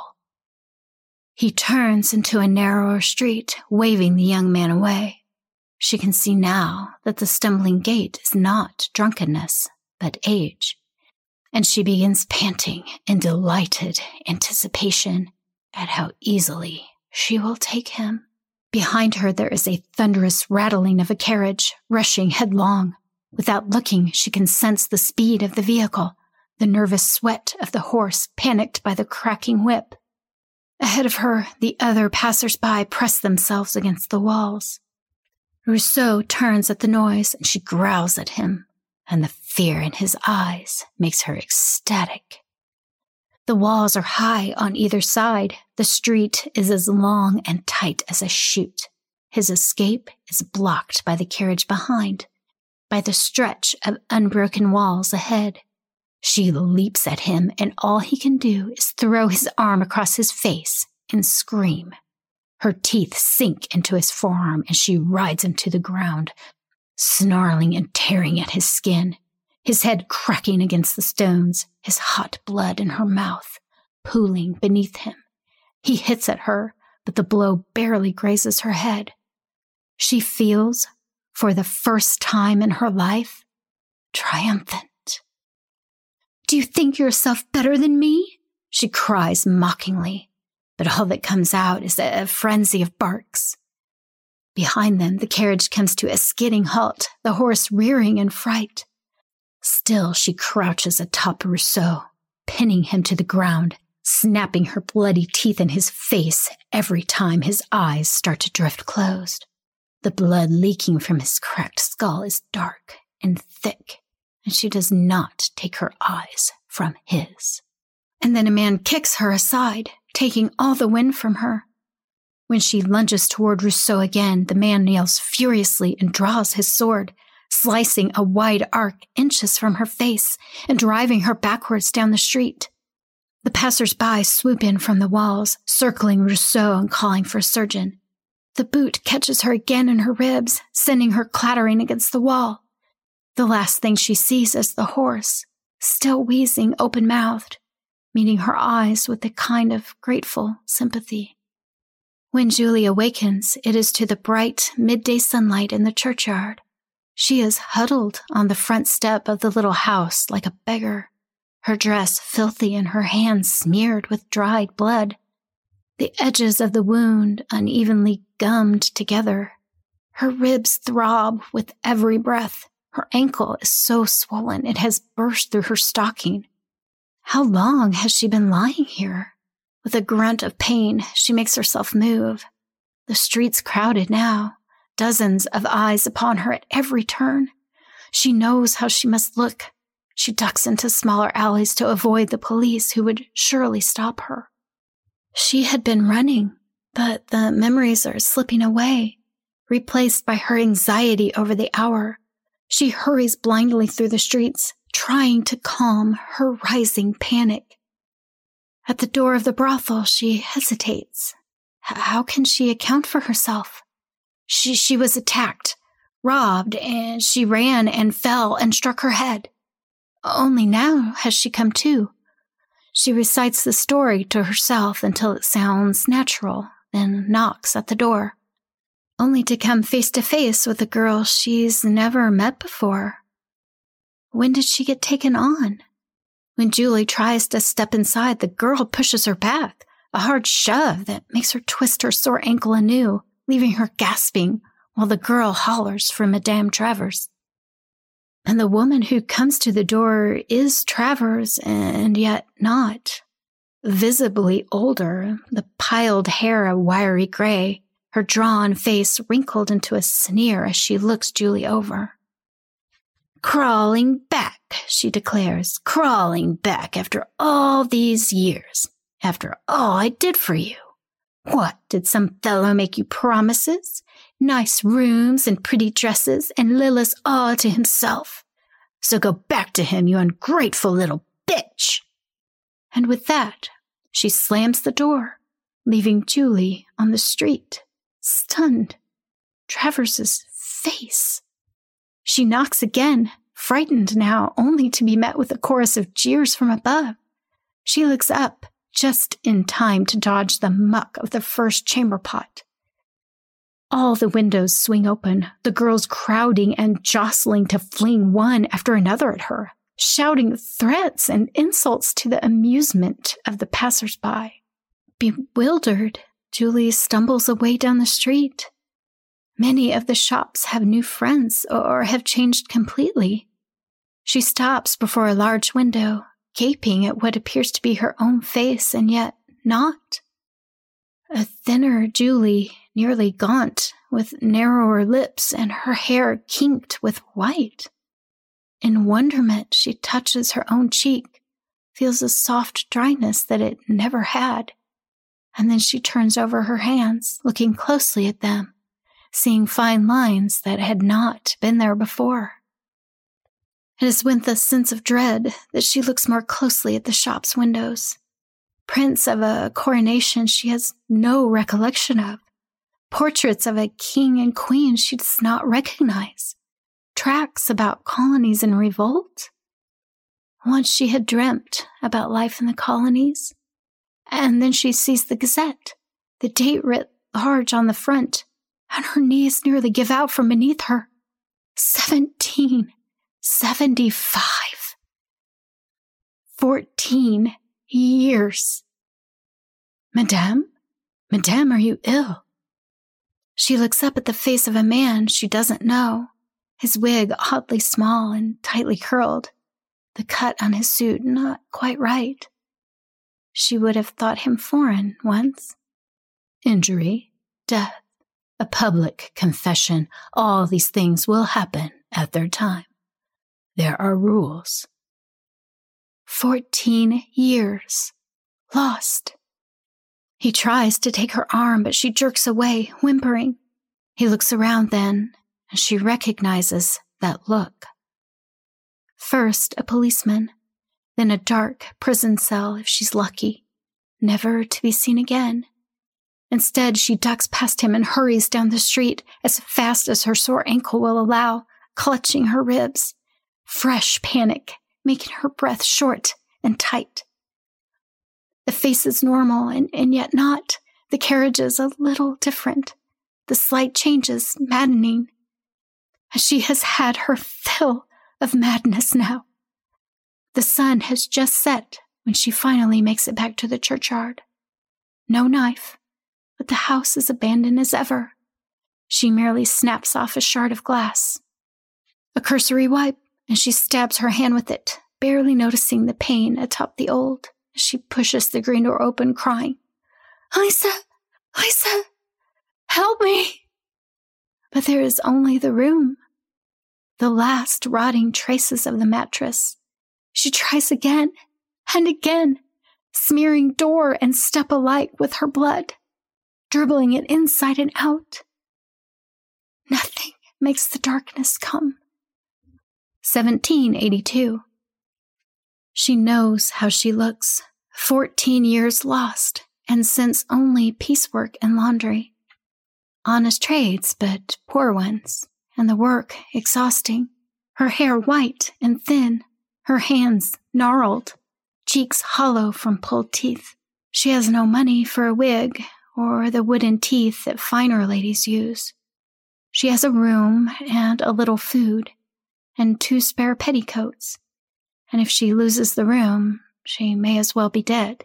He turns into a narrower street, waving the young man away. She can see now that the stumbling gait is not drunkenness, but age, and she begins panting in delighted anticipation at how easily she will take him. Behind her there is a thunderous rattling of a carriage, rushing headlong. Without looking, she can sense the speed of the vehicle, the nervous sweat of the horse panicked by the cracking whip. Ahead of her, the other passers-by press themselves against the walls. Rousseau turns at the noise, and she growls at him, and the fear in his eyes makes her ecstatic. The walls are high on either side. The street is as long and tight as a chute. his escape is blocked by the carriage behind, by the stretch of unbroken walls ahead. She leaps at him, and all he can do is throw his arm across his face and scream. Her teeth sink into his forearm, and she rides him to the ground, snarling and tearing at his skin, his head cracking against the stones, his hot blood in her mouth, pooling beneath him. He hits at her, but the blow barely grazes her head. She feels, for the first time in her life, triumphant. "Do you think yourself better than me?" she cries mockingly, but all that comes out is a frenzy of barks. Behind them, the carriage comes to a skidding halt, the horse rearing in fright. Still, she crouches atop Rousseau, pinning him to the ground, snapping her bloody teeth in his face every time his eyes start to drift closed. The blood leaking from his cracked skull is dark and thick, and she does not take her eyes from his. And then a man kicks her aside, taking all the wind from her. When she lunges toward Rousseau again, the man kneels furiously and draws his sword, slicing a wide arc inches from her face and driving her backwards down the street. The passers-by swoop in from the walls, circling Rousseau and calling for a surgeon. The boot catches her again in her ribs, sending her clattering against the wall. The last thing she sees is the horse, still wheezing open-mouthed, meeting her eyes with a kind of grateful sympathy. When Julie awakens, it is to the bright midday sunlight in the churchyard. She is huddled on the front step of the little house like a beggar, her dress filthy and her hands smeared with dried blood, the edges of the wound unevenly gummed together. Her ribs throb with every breath. Her ankle is so swollen it has burst through her stocking. How long has she been lying here? With a grunt of pain, she makes herself move. The street's crowded now, dozens of eyes upon her at every turn. She knows how she must look. She ducks into smaller alleys to avoid the police who would surely stop her. She had been running, but the memories are slipping away, replaced by her anxiety over the hour. She hurries blindly through the streets, trying to calm her rising panic. At the door of the brothel, she hesitates. How can she account for herself? She, she was attacked, robbed, and she ran and fell and struck her head. Only now has she come to. She recites the story to herself until it sounds natural, then knocks at the door, only to come face to face with a girl she's never met before. When did she get taken on? When Julie tries to step inside, the girl pushes her back, a hard shove that makes her twist her sore ankle anew, leaving her gasping while the girl hollers for Madame Travers. And the woman who comes to the door is Travers, and yet not. Visibly older, the piled hair a wiry gray, her drawn face wrinkled into a sneer as she looks Julie over. "Crawling back," she declares, "crawling back after all these years, after all I did for you. What, did some fellow make you promises? Nice rooms and pretty dresses and Lillis all to himself. So go back to him, you ungrateful little bitch." And with that, she slams the door, leaving Julie on the street, stunned. Travers's face. She knocks again, frightened now only to be met with a chorus of jeers from above. She looks up, just in time to dodge the muck of the first chamber pot. All the windows swing open, the girls crowding and jostling to fling one after another at her, shouting threats and insults to the amusement of the passers-by. Bewildered, Julie stumbles away down the street. Many of the shops have new fronts or have changed completely. She stops before a large window, gaping at what appears to be her own face and yet not. A thinner Julie, nearly gaunt, with narrower lips and her hair kinked with white. In wonderment, she touches her own cheek, feels a soft dryness that it never had, and then she turns over her hands, looking closely at them, seeing fine lines that had not been there before. It is with a sense of dread that she looks more closely at the shop's windows. Prints of a coronation she has no recollection of. Portraits of a king and queen she does not recognize. Tracts about colonies in revolt. Once she had dreamt about life in the colonies. And then she sees the Gazette, the date writ large on the front, and her knees nearly give out from beneath her. Seventeen seventy-five. Fourteen years. Madame? Madame, are you ill? She looks up at the face of a man she doesn't know, his wig oddly small and tightly curled, the cut on his suit not quite right. She would have thought him foreign once. Injury, death, a public confession, all these things will happen at their time. There are rules. Fourteen years. Lost. He tries to take her arm, but she jerks away, whimpering. He looks around then, and she recognizes that look. First, a policeman, then a dark prison cell if she's lucky, never to be seen again. Instead, she ducks past him and hurries down the street as fast as her sore ankle will allow, clutching her ribs. Fresh panic, making her breath short and tight. The face is normal, and, and yet not. The carriage is a little different. The slight changes maddening. She has had her fill of madness now. The sun has just set when she finally makes it back to the churchyard. No knife, but the house is abandoned as ever. She merely snaps off a shard of glass. A cursory wipe, and she stabs her hand with it, barely noticing the pain atop the old. She pushes the green door open, crying, "Lisa! Lisa! Help me!" But there is only the room. The last rotting traces of the mattress. She tries again and again, smearing door and step alike with her blood, dribbling it inside and out. Nothing makes the darkness come. seventeen eighty-two. She knows how she looks. Fourteen years lost, and since only piecework and laundry. Honest trades, but poor ones, and the work exhausting. Her hair white and thin, her hands gnarled, cheeks hollow from pulled teeth. She has no money for a wig or the wooden teeth that finer ladies use. She has a room and a little food, and two spare petticoats. And if she loses the room, she may as well be dead.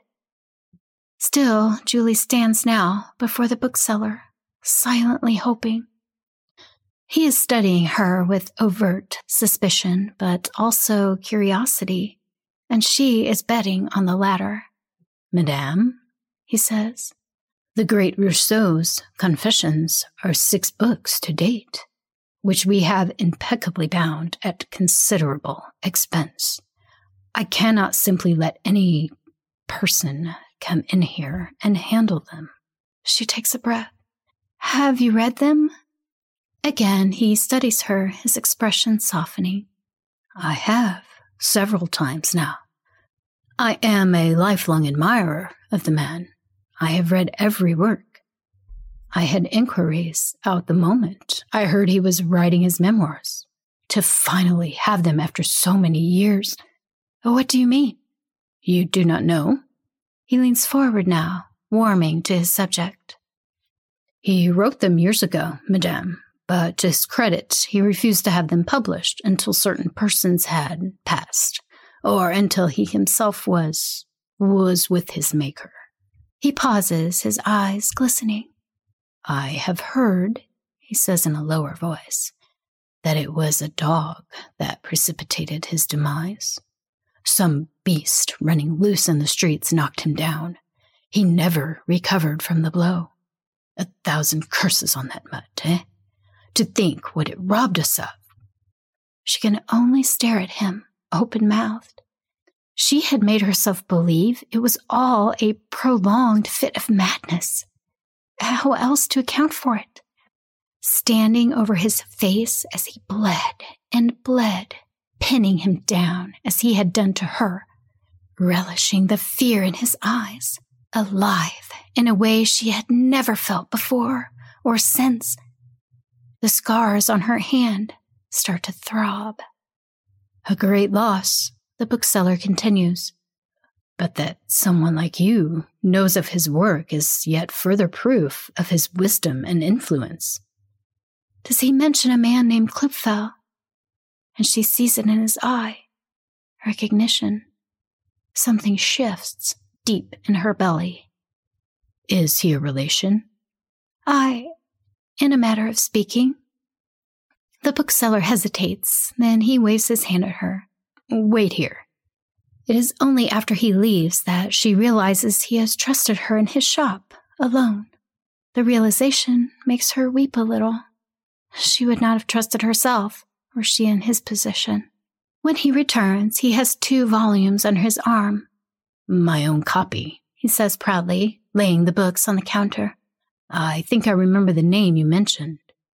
Still, Julie stands now before the bookseller, silently hoping. He is studying her with overt suspicion, but also curiosity, and she is betting on the latter. "Madame," he says, "the great Rousseau's Confessions are six books to date, which we have impeccably bound at considerable expense. I cannot simply let any person come in here and handle them." She takes a breath. "Have you read them?" Again, he studies her, his expression softening. "I have, several times now. I am a lifelong admirer of the man. I have read every work. I had inquiries out the moment I heard he was writing his memoirs. To finally have them after so many years. What do you mean? You do not know?" He leans forward now, warming to his subject. "He wrote them years ago, madame, but to his credit, he refused to have them published until certain persons had passed, or until he himself was, was with his maker." He pauses, his eyes glistening. "I have heard," he says in a lower voice, "that it was a dog that precipitated his demise. Some beast running loose in the streets knocked him down. He never recovered from the blow. A thousand curses on that mutt, eh? To think what it robbed us of." She can only stare at him, open-mouthed. She had made herself believe it was all a prolonged fit of madness. How else to account for it? standing over his face as he bled and bled, pinning him down as he had done to her, relishing the fear in his eyes, alive in a way she had never felt before or since. The scars on her hand start to throb. A great loss, the bookseller continues, but that someone like you knows of his work is yet further proof of his wisdom and influence. Does he mention a man named Klupfel? And she sees it in his eye. Recognition. Something shifts deep in her belly. Is he a relation? I, in a matter of speaking. The bookseller hesitates, then he waves his hand at her. Wait here. It is only after he leaves that she realizes he has trusted her in his shop, alone. The realization makes her weep a little. She would not have trusted herself, were she in his position. When he returns, he has two volumes under his arm. My own copy, he says proudly, laying the books on the counter. I think I remember the name you mentioned.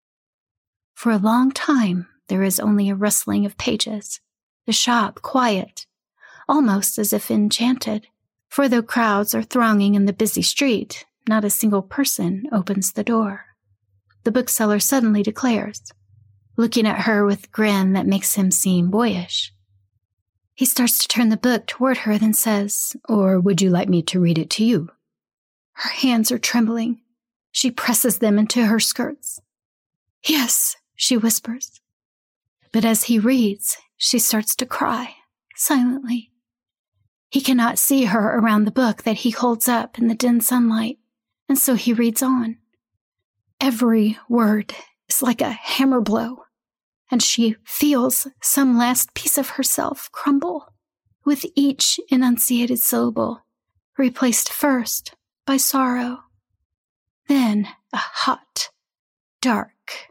For a long time, there is only a rustling of pages, the shop quiet, almost as if enchanted, for though crowds are thronging in the busy street, not a single person opens the door. The bookseller suddenly declares, looking at her with a grin that makes him seem boyish. He starts to turn the book toward her, then says, Or would you like me to read it to you? Her hands are trembling. She presses them into her skirts. Yes, she whispers. But as he reads, she starts to cry, silently. He cannot see her around the book that he holds up in the dim sunlight, and so he reads on. Every word is like a hammer blow, and she feels some last piece of herself crumble, with each enunciated syllable replaced first by sorrow, then a hot, dark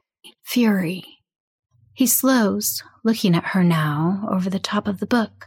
fury. He slows, looking at her now over the top of the book.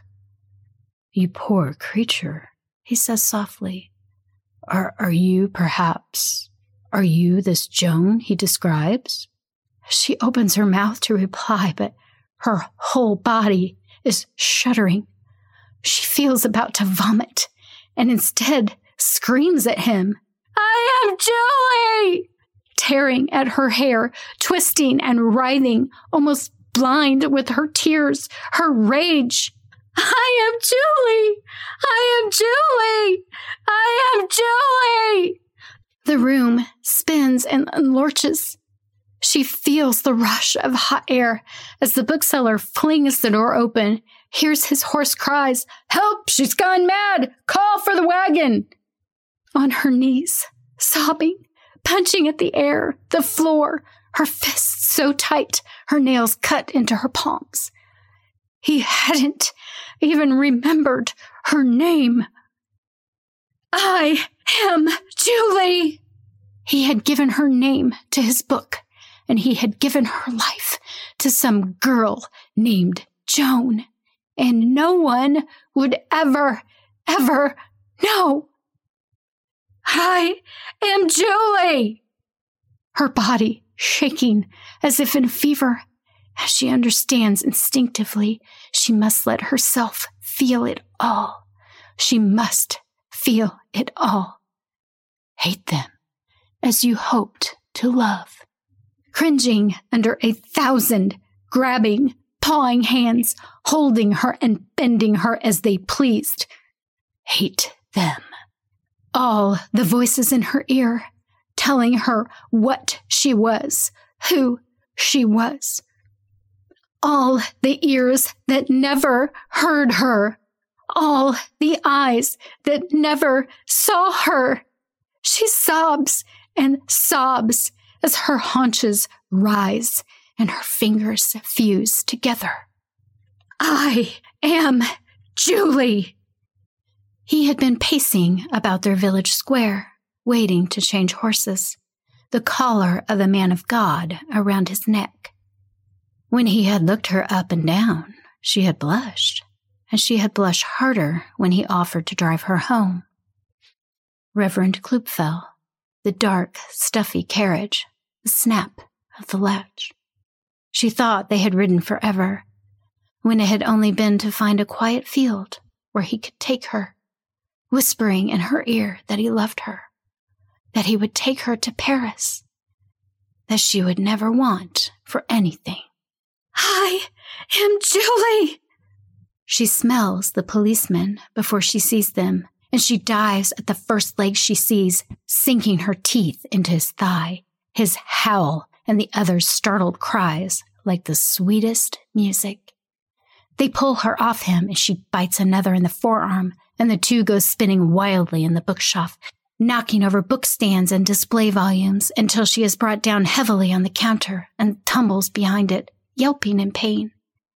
You poor creature, he says softly. Are, are you, perhaps, are you this Joan he describes? She opens her mouth to reply, but her whole body is shuddering. She feels about to vomit, and instead screams at him. I am Julie! Tearing at her hair, twisting and writhing, almost blind with her tears, her rage. I am Julie! I am Julie! I am Julie! The room spins and lurches. She feels the rush of hot air as the bookseller flings the door open, hears his hoarse cries, Help! She's gone mad! Call for the wagon! On her knees, sobbing, punching at the air, the floor, her fists so tight, her nails cut into her palms. He hadn't even remembered her name. I am Julie! He had given her name to his book, and he had given her life to some girl named Joan, and no one would ever, ever know. I am Julie! Her body shaking as if in fever. As she understands instinctively, she must let herself feel it all. She must feel it all. Hate them as you hoped to love. Cringing under a thousand grabbing, pawing hands, holding her and bending her as they pleased. Hate them. All the voices in her ear, telling her what she was, who she was. All the ears that never heard her. All the eyes that never saw her. She sobs and sobs as her haunches rise and her fingers fuse together. I am Julie! He had been pacing about their village square, waiting to change horses, the collar of the man of God around his neck. When he had looked her up and down, she had blushed, and she had blushed harder when he offered to drive her home. Reverend Klupfel, the dark, stuffy carriage, the snap of the latch. She thought they had ridden forever, when it had only been to find a quiet field where he could take her, whispering in her ear that he loved her, that he would take her to Paris, that she would never want for anything. I am Julie! She smells the policemen before she sees them, and she dives at the first leg she sees, sinking her teeth into his thigh, his howl and the other's startled cries like the sweetest music. They pull her off him and she bites another in the forearm, and the two go spinning wildly in the bookshelf, knocking over bookstands and display volumes until she is brought down heavily on the counter and tumbles behind it, yelping in pain.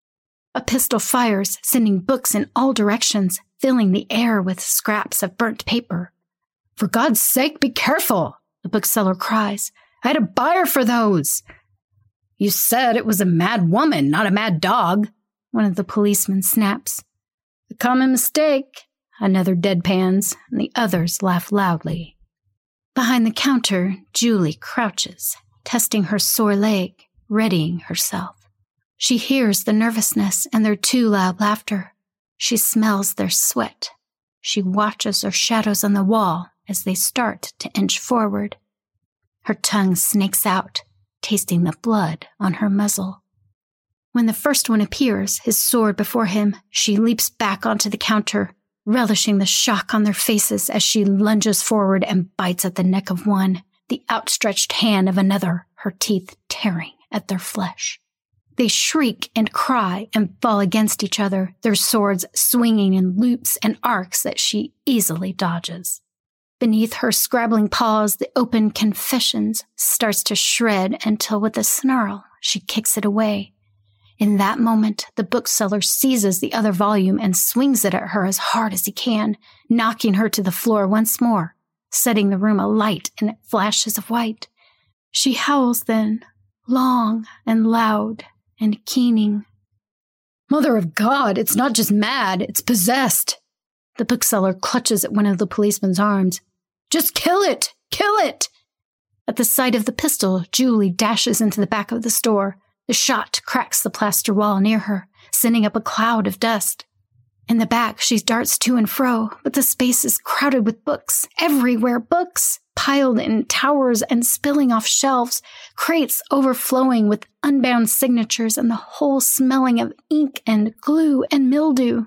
A pistol fires, sending books in all directions, filling the air with scraps of burnt paper. "For God's sake, be careful!" the bookseller cries. "I had a buyer for those." "You said it was a mad woman, not a mad dog," one of the policemen snaps. "A common mistake," another deadpans, and the others laugh loudly. Behind the counter, Julie crouches, testing her sore leg, readying herself. She hears the nervousness and their too loud laughter. She smells their sweat. She watches their shadows on the wall as they start to inch forward. Her tongue snakes out, tasting the blood on her muzzle. When the first one appears, his sword before him, she leaps back onto the counter, relishing the shock on their faces as she lunges forward and bites at the neck of one, the outstretched hand of another, her teeth tearing at their flesh. They shriek and cry and fall against each other, their swords swinging in loops and arcs that she easily dodges. Beneath her scrabbling paws, the open Confessions starts to shred until with a snarl, she kicks it away. In that moment, the bookseller seizes the other volume and swings it at her as hard as he can, knocking her to the floor once more, setting the room alight in flashes of white. She howls then, long and loud and keening. "Mother of God, it's not just mad, it's possessed." The bookseller clutches at one of the policeman's arms. "Just kill it! Kill it!" At the sight of the pistol, Julie dashes into the back of the store. The shot cracks the plaster wall near her, sending up a cloud of dust. In the back, she darts to and fro, but the space is crowded with books, everywhere books, piled in towers and spilling off shelves, crates overflowing with unbound signatures, and the whole smelling of ink and glue and mildew.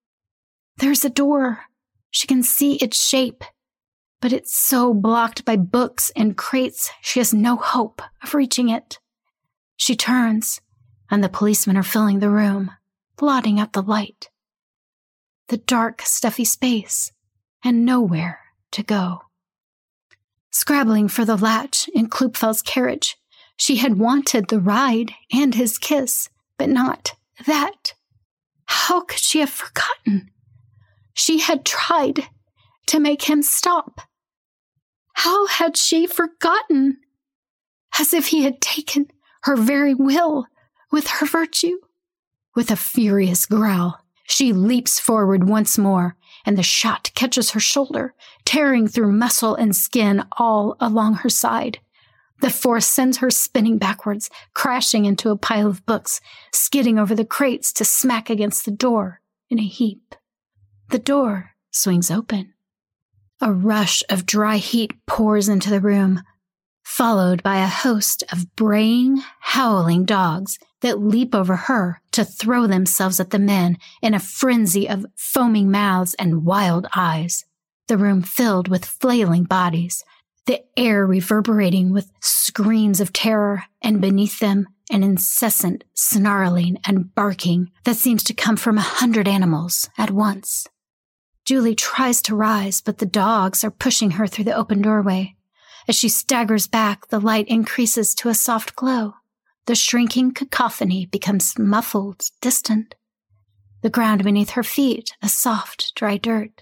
There's a door. She can see its shape, but it's so blocked by books and crates, she has no hope of reaching it. She turns, and the policemen are filling the room, blotting out the light. The dark, stuffy space, and nowhere to go. Scrabbling for the latch in Klupfel's carriage, she had wanted the ride and his kiss, but not that. How could she have forgotten? She had tried to make him stop. How had she forgotten? As if he had taken her very will with her virtue. With a furious growl, she leaps forward once more, and the shot catches her shoulder, tearing through muscle and skin all along her side. The force sends her spinning backwards, crashing into a pile of books, skidding over the crates to smack against the door in a heap. The door swings open. A rush of dry heat pours into the room, followed by a host of braying, howling dogs that leap over her to throw themselves at the men in a frenzy of foaming mouths and wild eyes. The room filled with flailing bodies, the air reverberating with screams of terror, and beneath them an incessant snarling and barking that seems to come from a hundred animals at once. Julie tries to rise, but the dogs are pushing her through the open doorway. As she staggers back, the light increases to a soft glow. The shrinking cacophony becomes muffled, distant. The ground beneath her feet, a soft, dry dirt.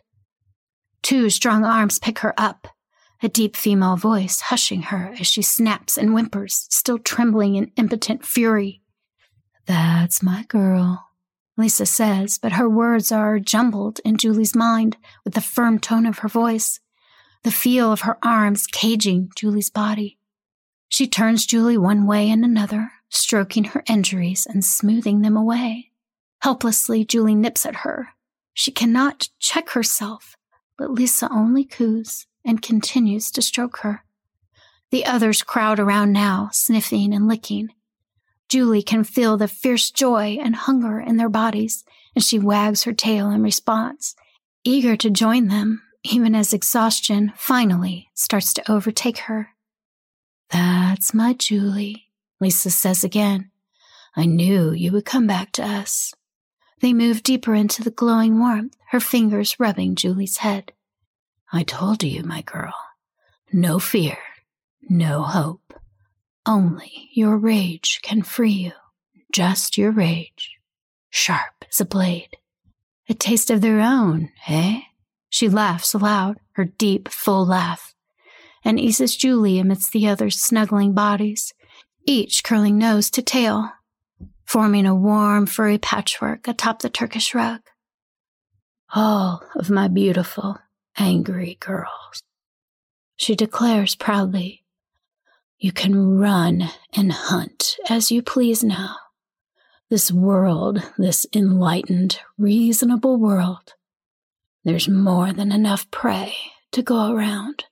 Two strong arms pick her up, a deep female voice hushing her as she snaps and whimpers, still trembling in impotent fury. "That's my girl," Lisa says, but her words are jumbled in Julie's mind with the firm tone of her voice, the feel of her arms caging Julie's body. She turns Julie one way and another, stroking her injuries and smoothing them away. Helplessly, Julie nips at her. She cannot check herself, but Lisa only coos and continues to stroke her. The others crowd around now, sniffing and licking. Julie can feel the fierce joy and hunger in their bodies, and she wags her tail in response, eager to join them, even as exhaustion finally starts to overtake her. "That's my Julie," Lisa says again. "I knew you would come back to us." They move deeper into the glowing warmth, her fingers rubbing Julie's head. "I told you, my girl. No fear, no hope. Only your rage can free you. Just your rage. Sharp as a blade. A taste of their own, eh?" She laughs aloud, her deep, full laugh, and eases Julie amidst the others' snuggling bodies, each curling nose to tail, forming a warm, furry patchwork atop the Turkish rug. "All of my beautiful, angry girls," she declares proudly. "You can run and hunt as you please now. This world, this enlightened, reasonable world, there's more than enough prey to go around."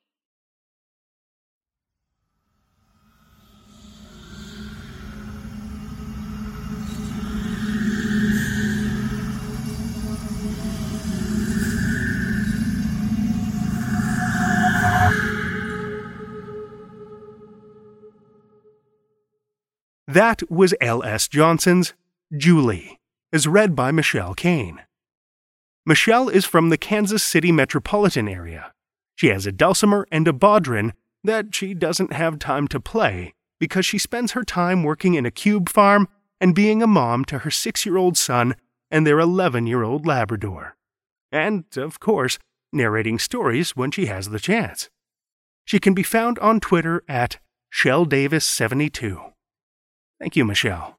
That was L S Johnson's Julie, as read by Michelle Kane. Michelle is from the Kansas City metropolitan area. She has a dulcimer and a bodhrán that she doesn't have time to play because she spends her time working in a cube farm and being a mom to her six-year-old son and their eleven-year-old Labrador. And, of course, narrating stories when she has the chance. She can be found on Twitter at Shell Davis seventy-two. Thank you, Michelle.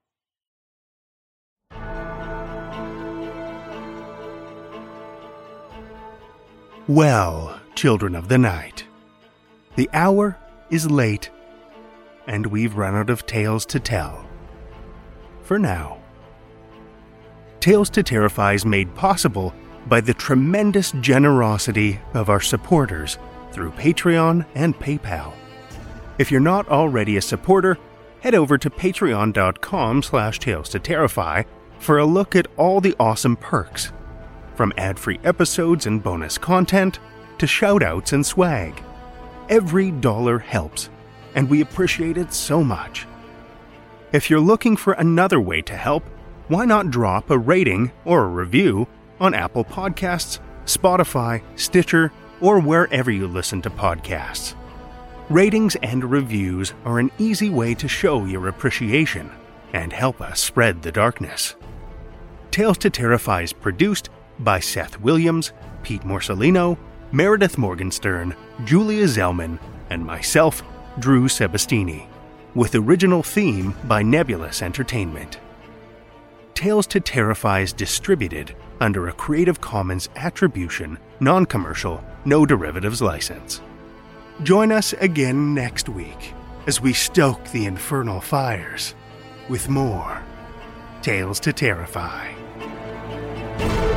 Well, children of the night, the hour is late, and we've run out of tales to tell. For now. Tales to Terrify is made possible by the tremendous generosity of our supporters through Patreon and PayPal. If you're not already a supporter, head over to patreon.com slash tales to terrify for a look at all the awesome perks, from ad-free episodes and bonus content to shout-outs and swag. Every dollar helps, and we appreciate it so much. If you're looking for another way to help, why not drop a rating or a review on Apple Podcasts, Spotify, Stitcher, or wherever you listen to podcasts. Ratings and reviews are an easy way to show your appreciation and help us spread the darkness. Tales to Terrify is produced by Seth Williams, Pete Morcellino, Meredith Morgenstern, Julia Zellman, and myself, Drew Sebastini, with original theme by Nebulous Entertainment. Tales to Terrify is distributed under a Creative Commons Attribution, Non-Commercial, No Derivatives license. Join us again next week as we stoke the infernal fires with more Tales to Terrify.